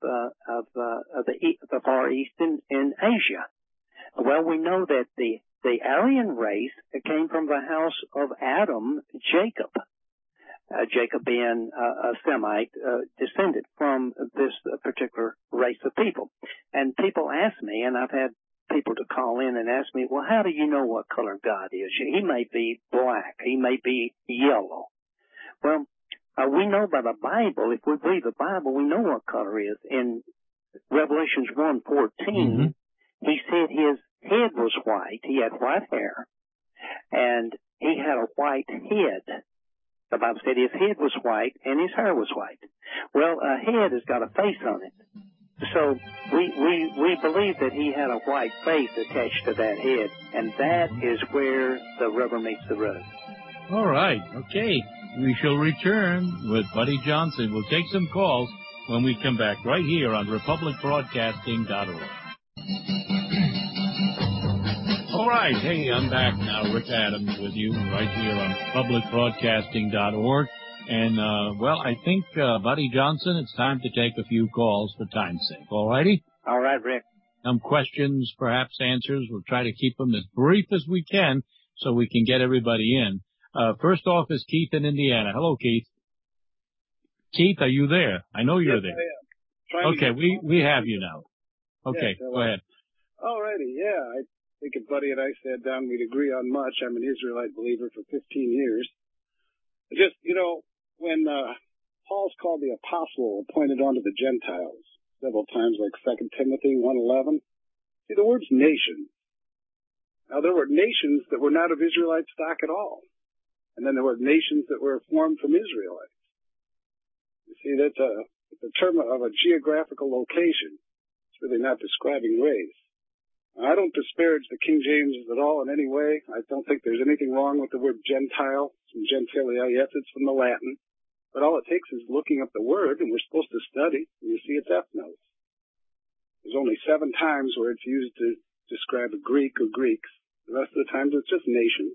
the Far East in Asia. Well, we know that the Aryan race came from the house of Adam, Jacob. Jacob being a Semite, descended from this particular race of people. And people ask me, and I've had people to call in and ask me, well, how do you know what color God is? He may be black. He may be yellow. Well, we know by the Bible, if we believe the Bible, we know what color is. In Revelations 1:14, mm-hmm. he said his head was white. He had white hair, and he had a white head. The Bible said his head was white and his hair was white. Well, a head has got a face on it. So we believe that he had a white face attached to that head, and that is where the rubber meets the road. All right. Okay. We shall return with Buddy Johnson. We'll take some calls when we come back right here on republicbroadcasting.org. All right. Hey, I'm back now. Rick Adams with you right here on republicbroadcasting.org. And, well, I think, Buddy Johnson, it's time to take a few calls for time's sake. All righty? All right, Rick. Some questions, perhaps answers. We'll try to keep them as brief as we can so we can get everybody in. First off is Keith in Indiana. Hello, Keith. Keith, are you there? I know you're there. I am. Okay, we have you now. Okay, go ahead. All righty, yeah. I think if Buddy and I sat down, we'd agree on much. I'm an Israelite believer for 15 years. Just, when Paul's called the apostle appointed onto the Gentiles several times, like 2 Timothy 1:11, see, the word's nation. Now, there were nations that were not of Israelite stock at all. And then there were nations that were formed from Israelites. You see, that's a term of a geographical location. It's really not describing race. Now, I don't disparage the King James at all in any way. I don't think there's anything wrong with the word Gentile. From gentilia, yes, it's from the Latin. But all it takes is looking up the word, and we're supposed to study, and you see it's ethnos. There's only 7 times where it's used to describe a Greek or Greeks. The rest of the times it's just nations.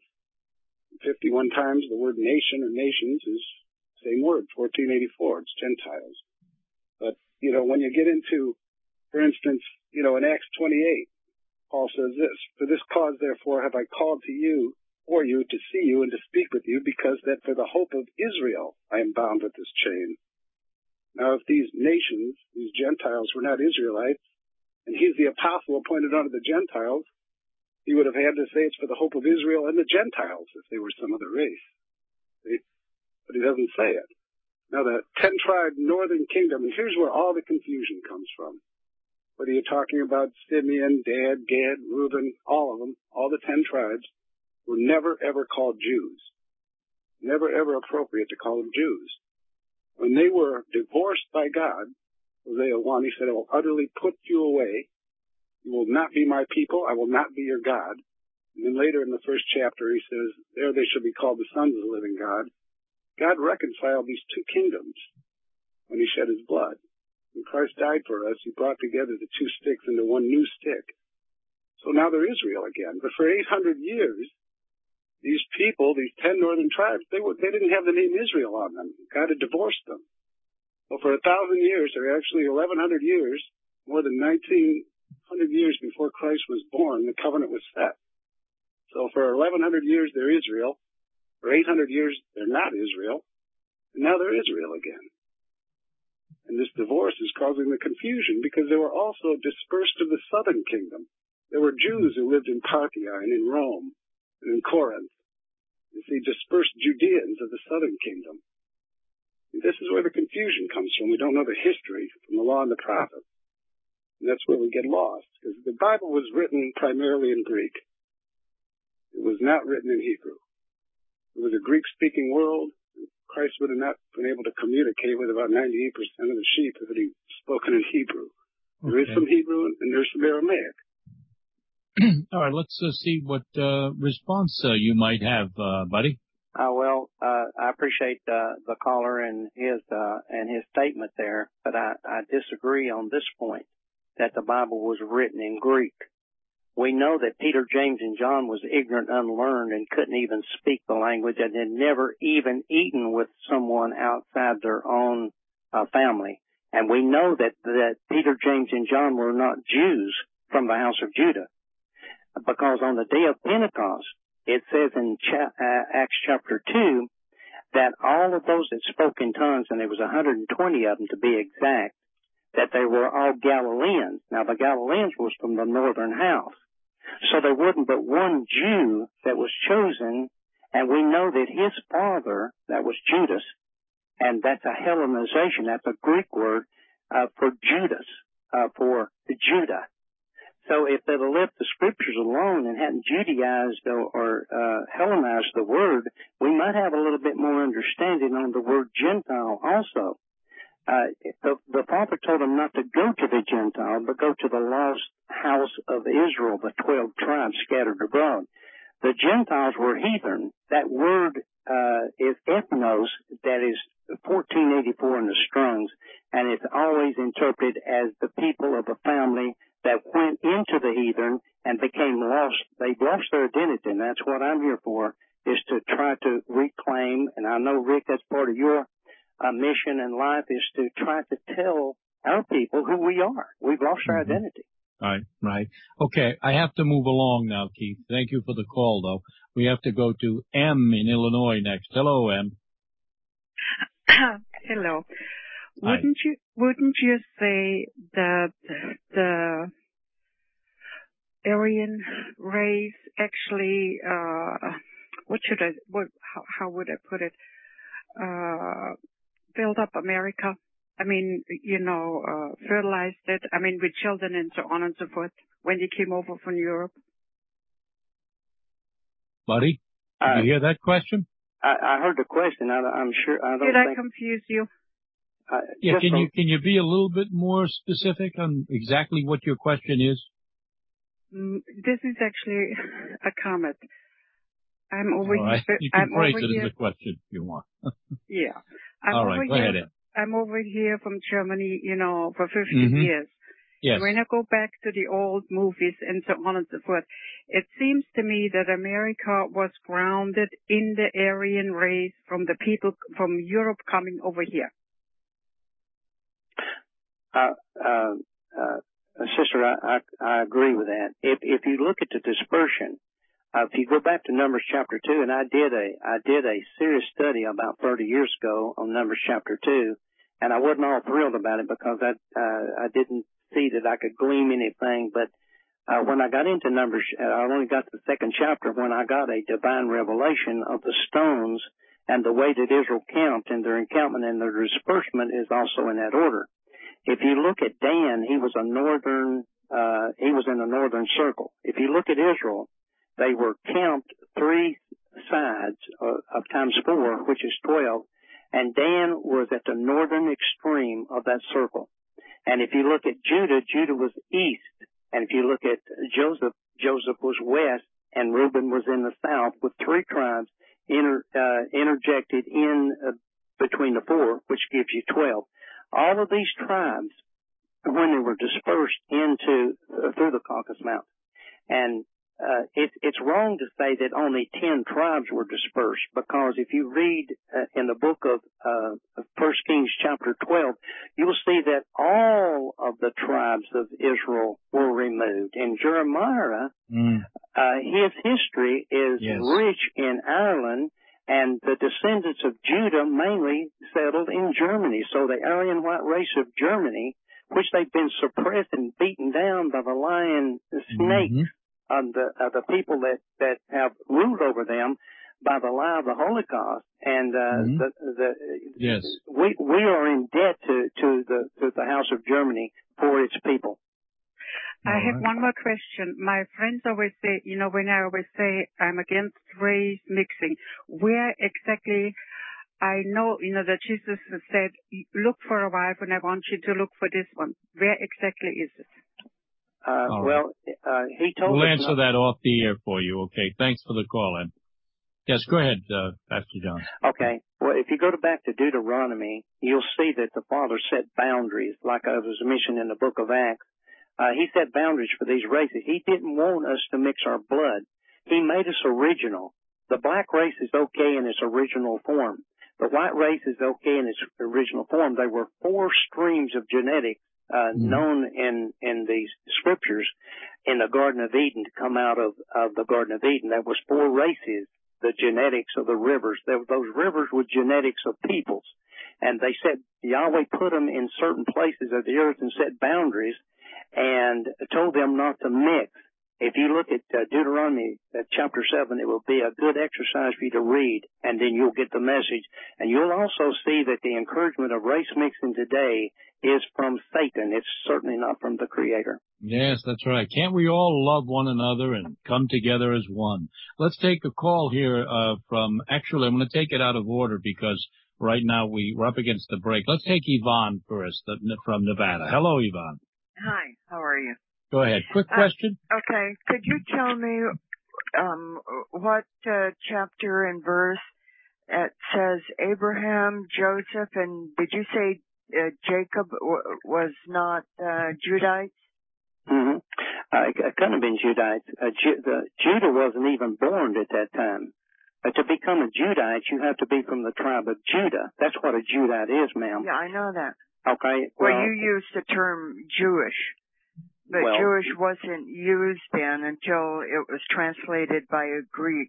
51 times the word nation or nations is the same word, 1484. It's Gentiles. But, when you get into, for instance, in Acts 28, Paul says this, "For this cause, therefore, have I called to you, for you, to see you and to speak with you, because that for the hope of Israel I am bound with this chain." Now, if these nations, these Gentiles, were not Israelites, and he's the apostle appointed unto the Gentiles, he would have had to say it's for the hope of Israel and the Gentiles if they were some other race. See? But he doesn't say it. Now, the 10-tribe northern kingdom, and here's where all the confusion comes from. Whether you're talking about Simeon, Gad, Reuben, all of them, all the 10 tribes, were never, ever called Jews. Never, ever appropriate to call them Jews. When they were divorced by God, Hosea 1, he said, "I will utterly put you away. You will not be my people. I will not be your God." And then later in the first chapter, he says, "There they shall be called the sons of the living God." God reconciled these 2 kingdoms when he shed his blood. When Christ died for us, he brought together the 2 sticks into one new stick. So now they're Israel again. But for 800 years, these people, these 10 northern tribes, they didn't have the name Israel on them. God had divorced them. So for 1,000 years, or actually 1,100 years, more than 1,900 years before Christ was born, the covenant was set. So for 1,100 years, they're Israel. For 800 years, they're not Israel. And now they're Israel again. And this divorce is causing the confusion because they were also dispersed of the southern kingdom. There were Jews who lived in Parthia and in Rome and in Corinth. You see, dispersed Judeans of the southern kingdom. And this is where the confusion comes from. We don't know the history from the law and the prophets. And that's where we get lost. Because the Bible was written primarily in Greek. It was not written in Hebrew. It was a Greek-speaking world. Christ would have not been able to communicate with about 98% of the sheep if he spoken in Hebrew. There is some Hebrew and there's some Aramaic. All right, let's see what response you might have, buddy. I appreciate the caller and his statement there, but I disagree on this point that the Bible was written in Greek. We know that Peter, James, and John was ignorant, unlearned, and couldn't even speak the language, and had never even eaten with someone outside their own family. And we know that Peter, James, and John were not Jews from the house of Judah, because on the day of Pentecost, it says in Acts chapter 2 that all of those that spoke in tongues, and there was 120 of them to be exact, that they were all Galileans. Now, the Galileans was from the northern house. So there wasn't but one Jew that was chosen, and we know that his father, that was Judas, and that's a Hellenization, that's a Greek word for Judas, for Judah. So if they'd have left the scriptures alone and hadn't Judaized or Hellenized the word, we might have a little bit more understanding on the word Gentile also. The Father told him not to go to the Gentile, but go to the lost house of Israel, the 12 tribes scattered abroad. The Gentiles were heathen. That word is ethnos, that is 1484 in the Strong's, and it's always interpreted as the people of a family that went into the heathen and became lost. They lost their identity, and that's what I'm here for, is to try to reclaim, and I know, Rick, that's part of your mission in life, is to try to tell our people who we are. We've lost our identity. Right. Okay, I have to move along now, Keith. Thank you for the call, though. We have to go to M in Illinois next. Hello, M. Hello. Hi. Wouldn't you say that the Aryan race actually how would I put it, built up America? I mean, fertilized it, with children and so on and so forth when they came over from Europe? Buddy, did you hear that question? I heard the question. I'm sure. I don't Did think. I confuse you? Yeah, can you be a little bit more specific on exactly what your question is? This is actually a comment. I'm over All right. here. You can phrase it as a question if you want. Yeah. All right, go ahead, Ed. I'm over here from Germany, for 50 years. Yes. When I go back to the old movies and so on and so forth, it seems to me that America was grounded in the Aryan race from the people from Europe coming over here. Sister, I agree with that. If you look at the dispersion, if you go back to Numbers chapter 2, and I did a serious study about 30 years ago on Numbers chapter 2, and I wasn't all thrilled about it because I didn't see that I could glean anything. But when I got into Numbers, I only got to the second chapter when I got a divine revelation of the stones and the way that Israel camped, and their encampment and their disbursement is also in that order. If you look at Dan, he was in the northern circle. If you look at Israel, they were camped 3 sides of times 4, which is 12, and Dan was at the northern extreme of that circle. And if you look at Judah, Judah was east. And if you look at Joseph, Joseph was west, and Reuben was in the south, with 3 tribes interjected in between the 4, which gives you 12. All of these tribes, when they were dispersed through the Caucasus Mountains, and it's wrong to say that only 10 tribes were dispersed, because if you read in the book of 1 Kings chapter 12, you will see that all of the tribes of Israel were removed. And Jeremiah, his history is rich in Ireland, and the descendants of Judah mainly settled in Germany. So the Aryan white race of Germany, which they've been suppressed and beaten down by the lion snakes of the people that have ruled over them by the lie of the Holocaust, and we are in debt to the House of Germany for its people. I have one more question. My friends always say, when I always say I'm against race mixing, where exactly, I know, that Jesus said, look for a wife and I want you to look for this one. Where exactly is it? He told us. We'll answer that off the air for you, okay? Thanks for the call, Ed. Yes, go ahead, Pastor John. Okay. Well, if you go back to Deuteronomy, you'll see that the Father set boundaries, like I was mentioned in the book of Acts. He set boundaries for these races. He didn't want us to mix our blood. He made us original. The black race is okay in its original form. The white race is okay in its original form. There were 4 streams of genetics known in the scriptures in the Garden of Eden to come out of the Garden of Eden. There was 4 races, the genetics of the rivers. Those rivers were genetics of peoples. And they said Yahweh put them in certain places of the earth and set boundaries and told them not to mix. If you look at Deuteronomy chapter 7, it will be a good exercise for you to read, and then you'll get the message. And you'll also see that the encouragement of race mixing today is from Satan. It's certainly not from the Creator. Yes, that's right. Can't we all love one another and come together as one? Let's take a call here actually, I'm going to take it out of order because right now we're up against the break. Let's take Yvonne first from Nevada. Hello, Yvonne. Hi, how are you? Go ahead. Quick question. Okay. Could you tell me what chapter and verse it says Abraham, Joseph, and did you say Jacob was not Judites? Mm-hmm. It couldn't have been Judites. Judah wasn't even born at that time. To become a Judite, you have to be from the tribe of Judah. That's what a Judite is, ma'am. Yeah, I know that. Okay. Well, you used the term Jewish. But Jewish wasn't used then until it was translated by a Greek.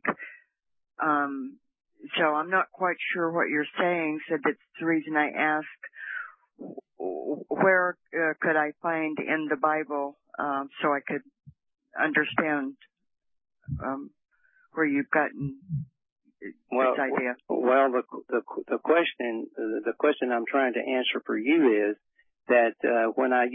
So I'm not quite sure what you're saying, so that's the reason I asked where could I find in the Bible so I could understand where you've gotten this idea. Well, the question I'm trying to answer for you is that when I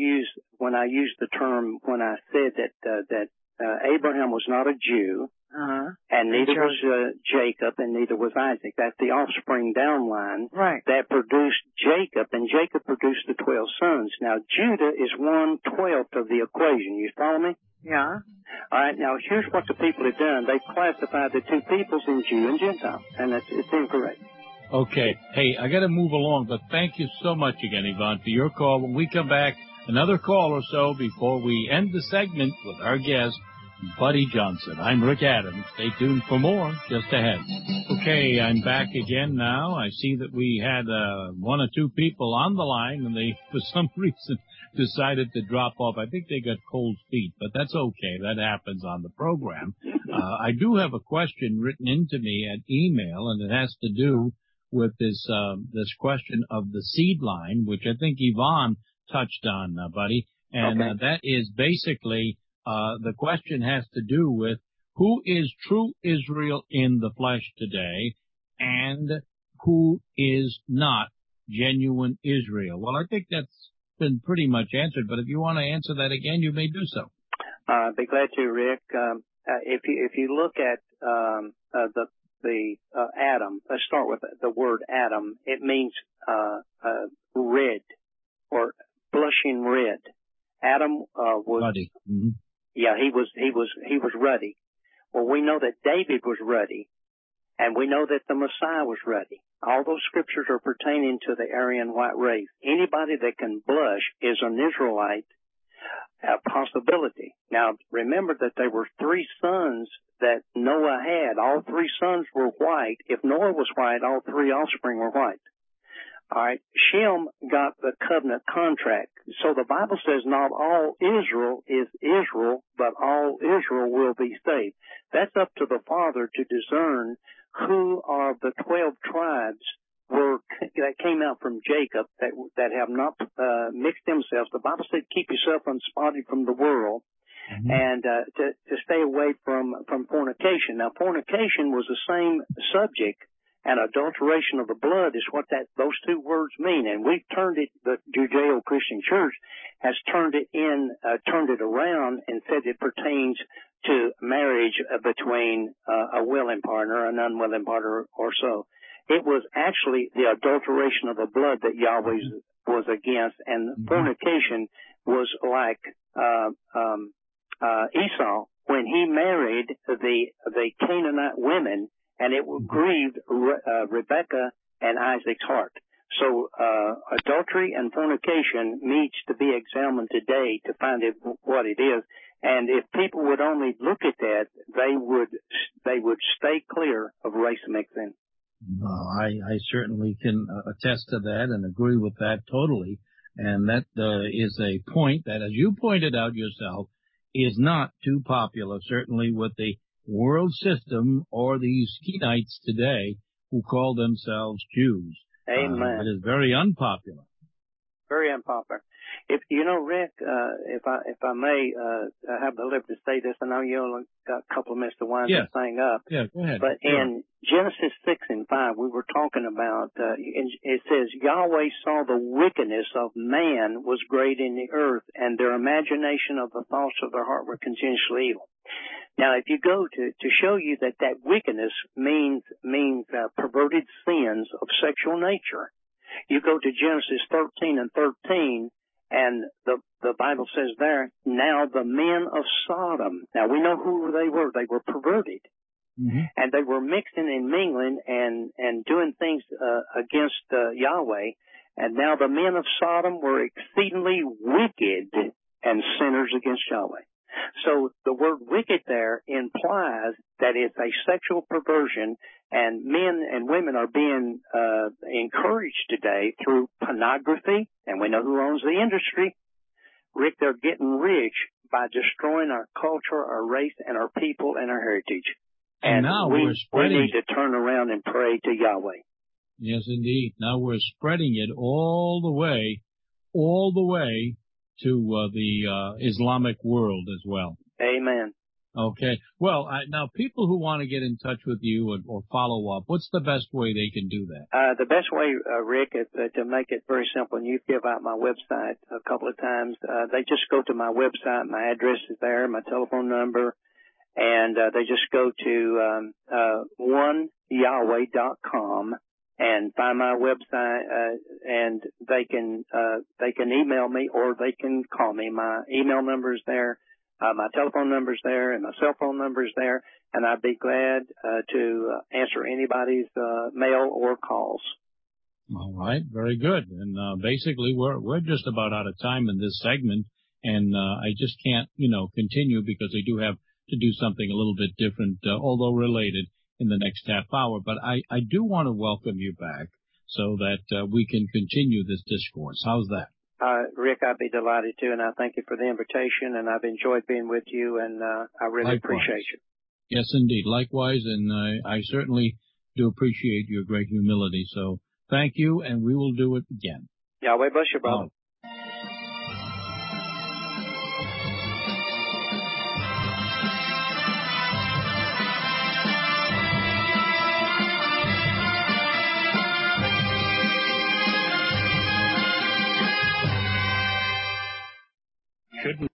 said that Abraham was not a Jew, and neither was Jacob, and neither was Isaac. That's the offspring downline that produced Jacob, and Jacob produced the 12 sons. Now, Judah is 1/12 of the equation. You follow me? Yeah. All right. Now, here's what the people have done. They've classified the two peoples in Jew and Gentile, and it's incorrect. Okay. Hey, I got to move along, but thank you so much again, Yvonne, for your call. When we come back, another call or so before we end the segment with our guest, Buddy Johnson. I'm Rick Adams. Stay tuned for more just ahead. Okay, I'm back again now. I see that we had one or two people on the line, and they, for some reason, decided to drop off. I think they got cold feet, but that's okay. That happens on the program. I do have a question written into me at email, and it has to do with this question of the seed line, which I think Yvonne touched on, Buddy. And that is basically... the question has to do with who is true Israel in the flesh today and who is not genuine Israel. Well, I think that's been pretty much answered, but if you want to answer that again, you may do so. I'd be glad to, Rick. If you look at Adam, let's start with the word Adam. It means red or blushing red. Adam was ruddy. Mm-hmm. Yeah, he was ruddy. Well, we know that David was ruddy, and we know that the Messiah was ruddy. All those scriptures are pertaining to the Aryan white race. Anybody that can blush is an Israelite possibility. Now, remember that there were 3 sons that Noah had. All 3 sons were white. If Noah was white, all 3 offspring were white. All right, Shem got the covenant contract. So the Bible says not all Israel is Israel, but all Israel will be saved. That's up to the Father to discern who are the 12 tribes that came out from Jacob that have not mixed themselves. The Bible said keep yourself unspotted from the world. Mm-hmm. And to stay away from fornication. Now, fornication was the same subject. And adulteration of the blood is what those 2 words mean. And we've turned it, the Judeo-Christian Church has turned it around and said it pertains to marriage between a willing partner, an unwilling partner, or so. It was actually the adulteration of the blood that Yahweh was against, and fornication was like Esau when he married the Canaanite women. And it grieved Rebekah and Isaac's heart. So adultery and fornication needs to be examined today to find what it is. And if people would only look at that, they would stay clear of race mixing. I certainly can attest to that and agree with that totally. And that is a point that, as you pointed out yourself, is not too popular, certainly with the world system or these Kenites today who call themselves Jews. Amen. It is very unpopular. Very unpopular. If you know, Rick, if I may have the liberty to say this, I know you only got a couple of minutes to wind this thing up. Yeah, go ahead. But in Genesis 6 and 5, we were talking about. It says Yahweh saw the wickedness of man was great in the earth, and their imagination of the thoughts of their heart were continuously evil. Now, if you go to show you that wickedness means perverted sins of sexual nature, you go to Genesis 13 and 13, and the Bible says there, now the men of Sodom. Now, we know who they were. They were perverted. Mm-hmm. And they were mixing and mingling and doing things against Yahweh. And now the men of Sodom were exceedingly wicked and sinners against Yahweh. So the word wicked there implies that it's a sexual perversion, and men and women are being encouraged today through pornography, and we know who owns the industry. Rick, they're getting rich by destroying our culture, our race, and our people and our heritage. And now we we're spreading need to turn around and pray to Yahweh. Yes, indeed. Now we're spreading it all the way to the Islamic world as well. Amen. Okay. Well, now people who want to get in touch with you or follow up, what's the best way they can do that? The best way, Rick, is to make it very simple, and you've given out my website a couple of times. They just go to my website. My address is there, my telephone number, and they just go to oneyahweh.com and find my website, and they can email me or they can call me. My email number is there. My telephone number's there, and my cell phone number's there, and I'd be glad to answer anybody's mail or calls. All right, very good. And basically, we're just about out of time in this segment, and I just can't, continue because I do have to do something a little bit different, although related, in the next half hour. But I do want to welcome you back so that we can continue this discourse. How's that? Rick, I'd be delighted to, and I thank you for the invitation, and I've enjoyed being with you, and I really appreciate you. Yes, indeed. Likewise, and I certainly do appreciate your great humility. So thank you, and we will do it again. Yahweh bless you, brother. Shouldn't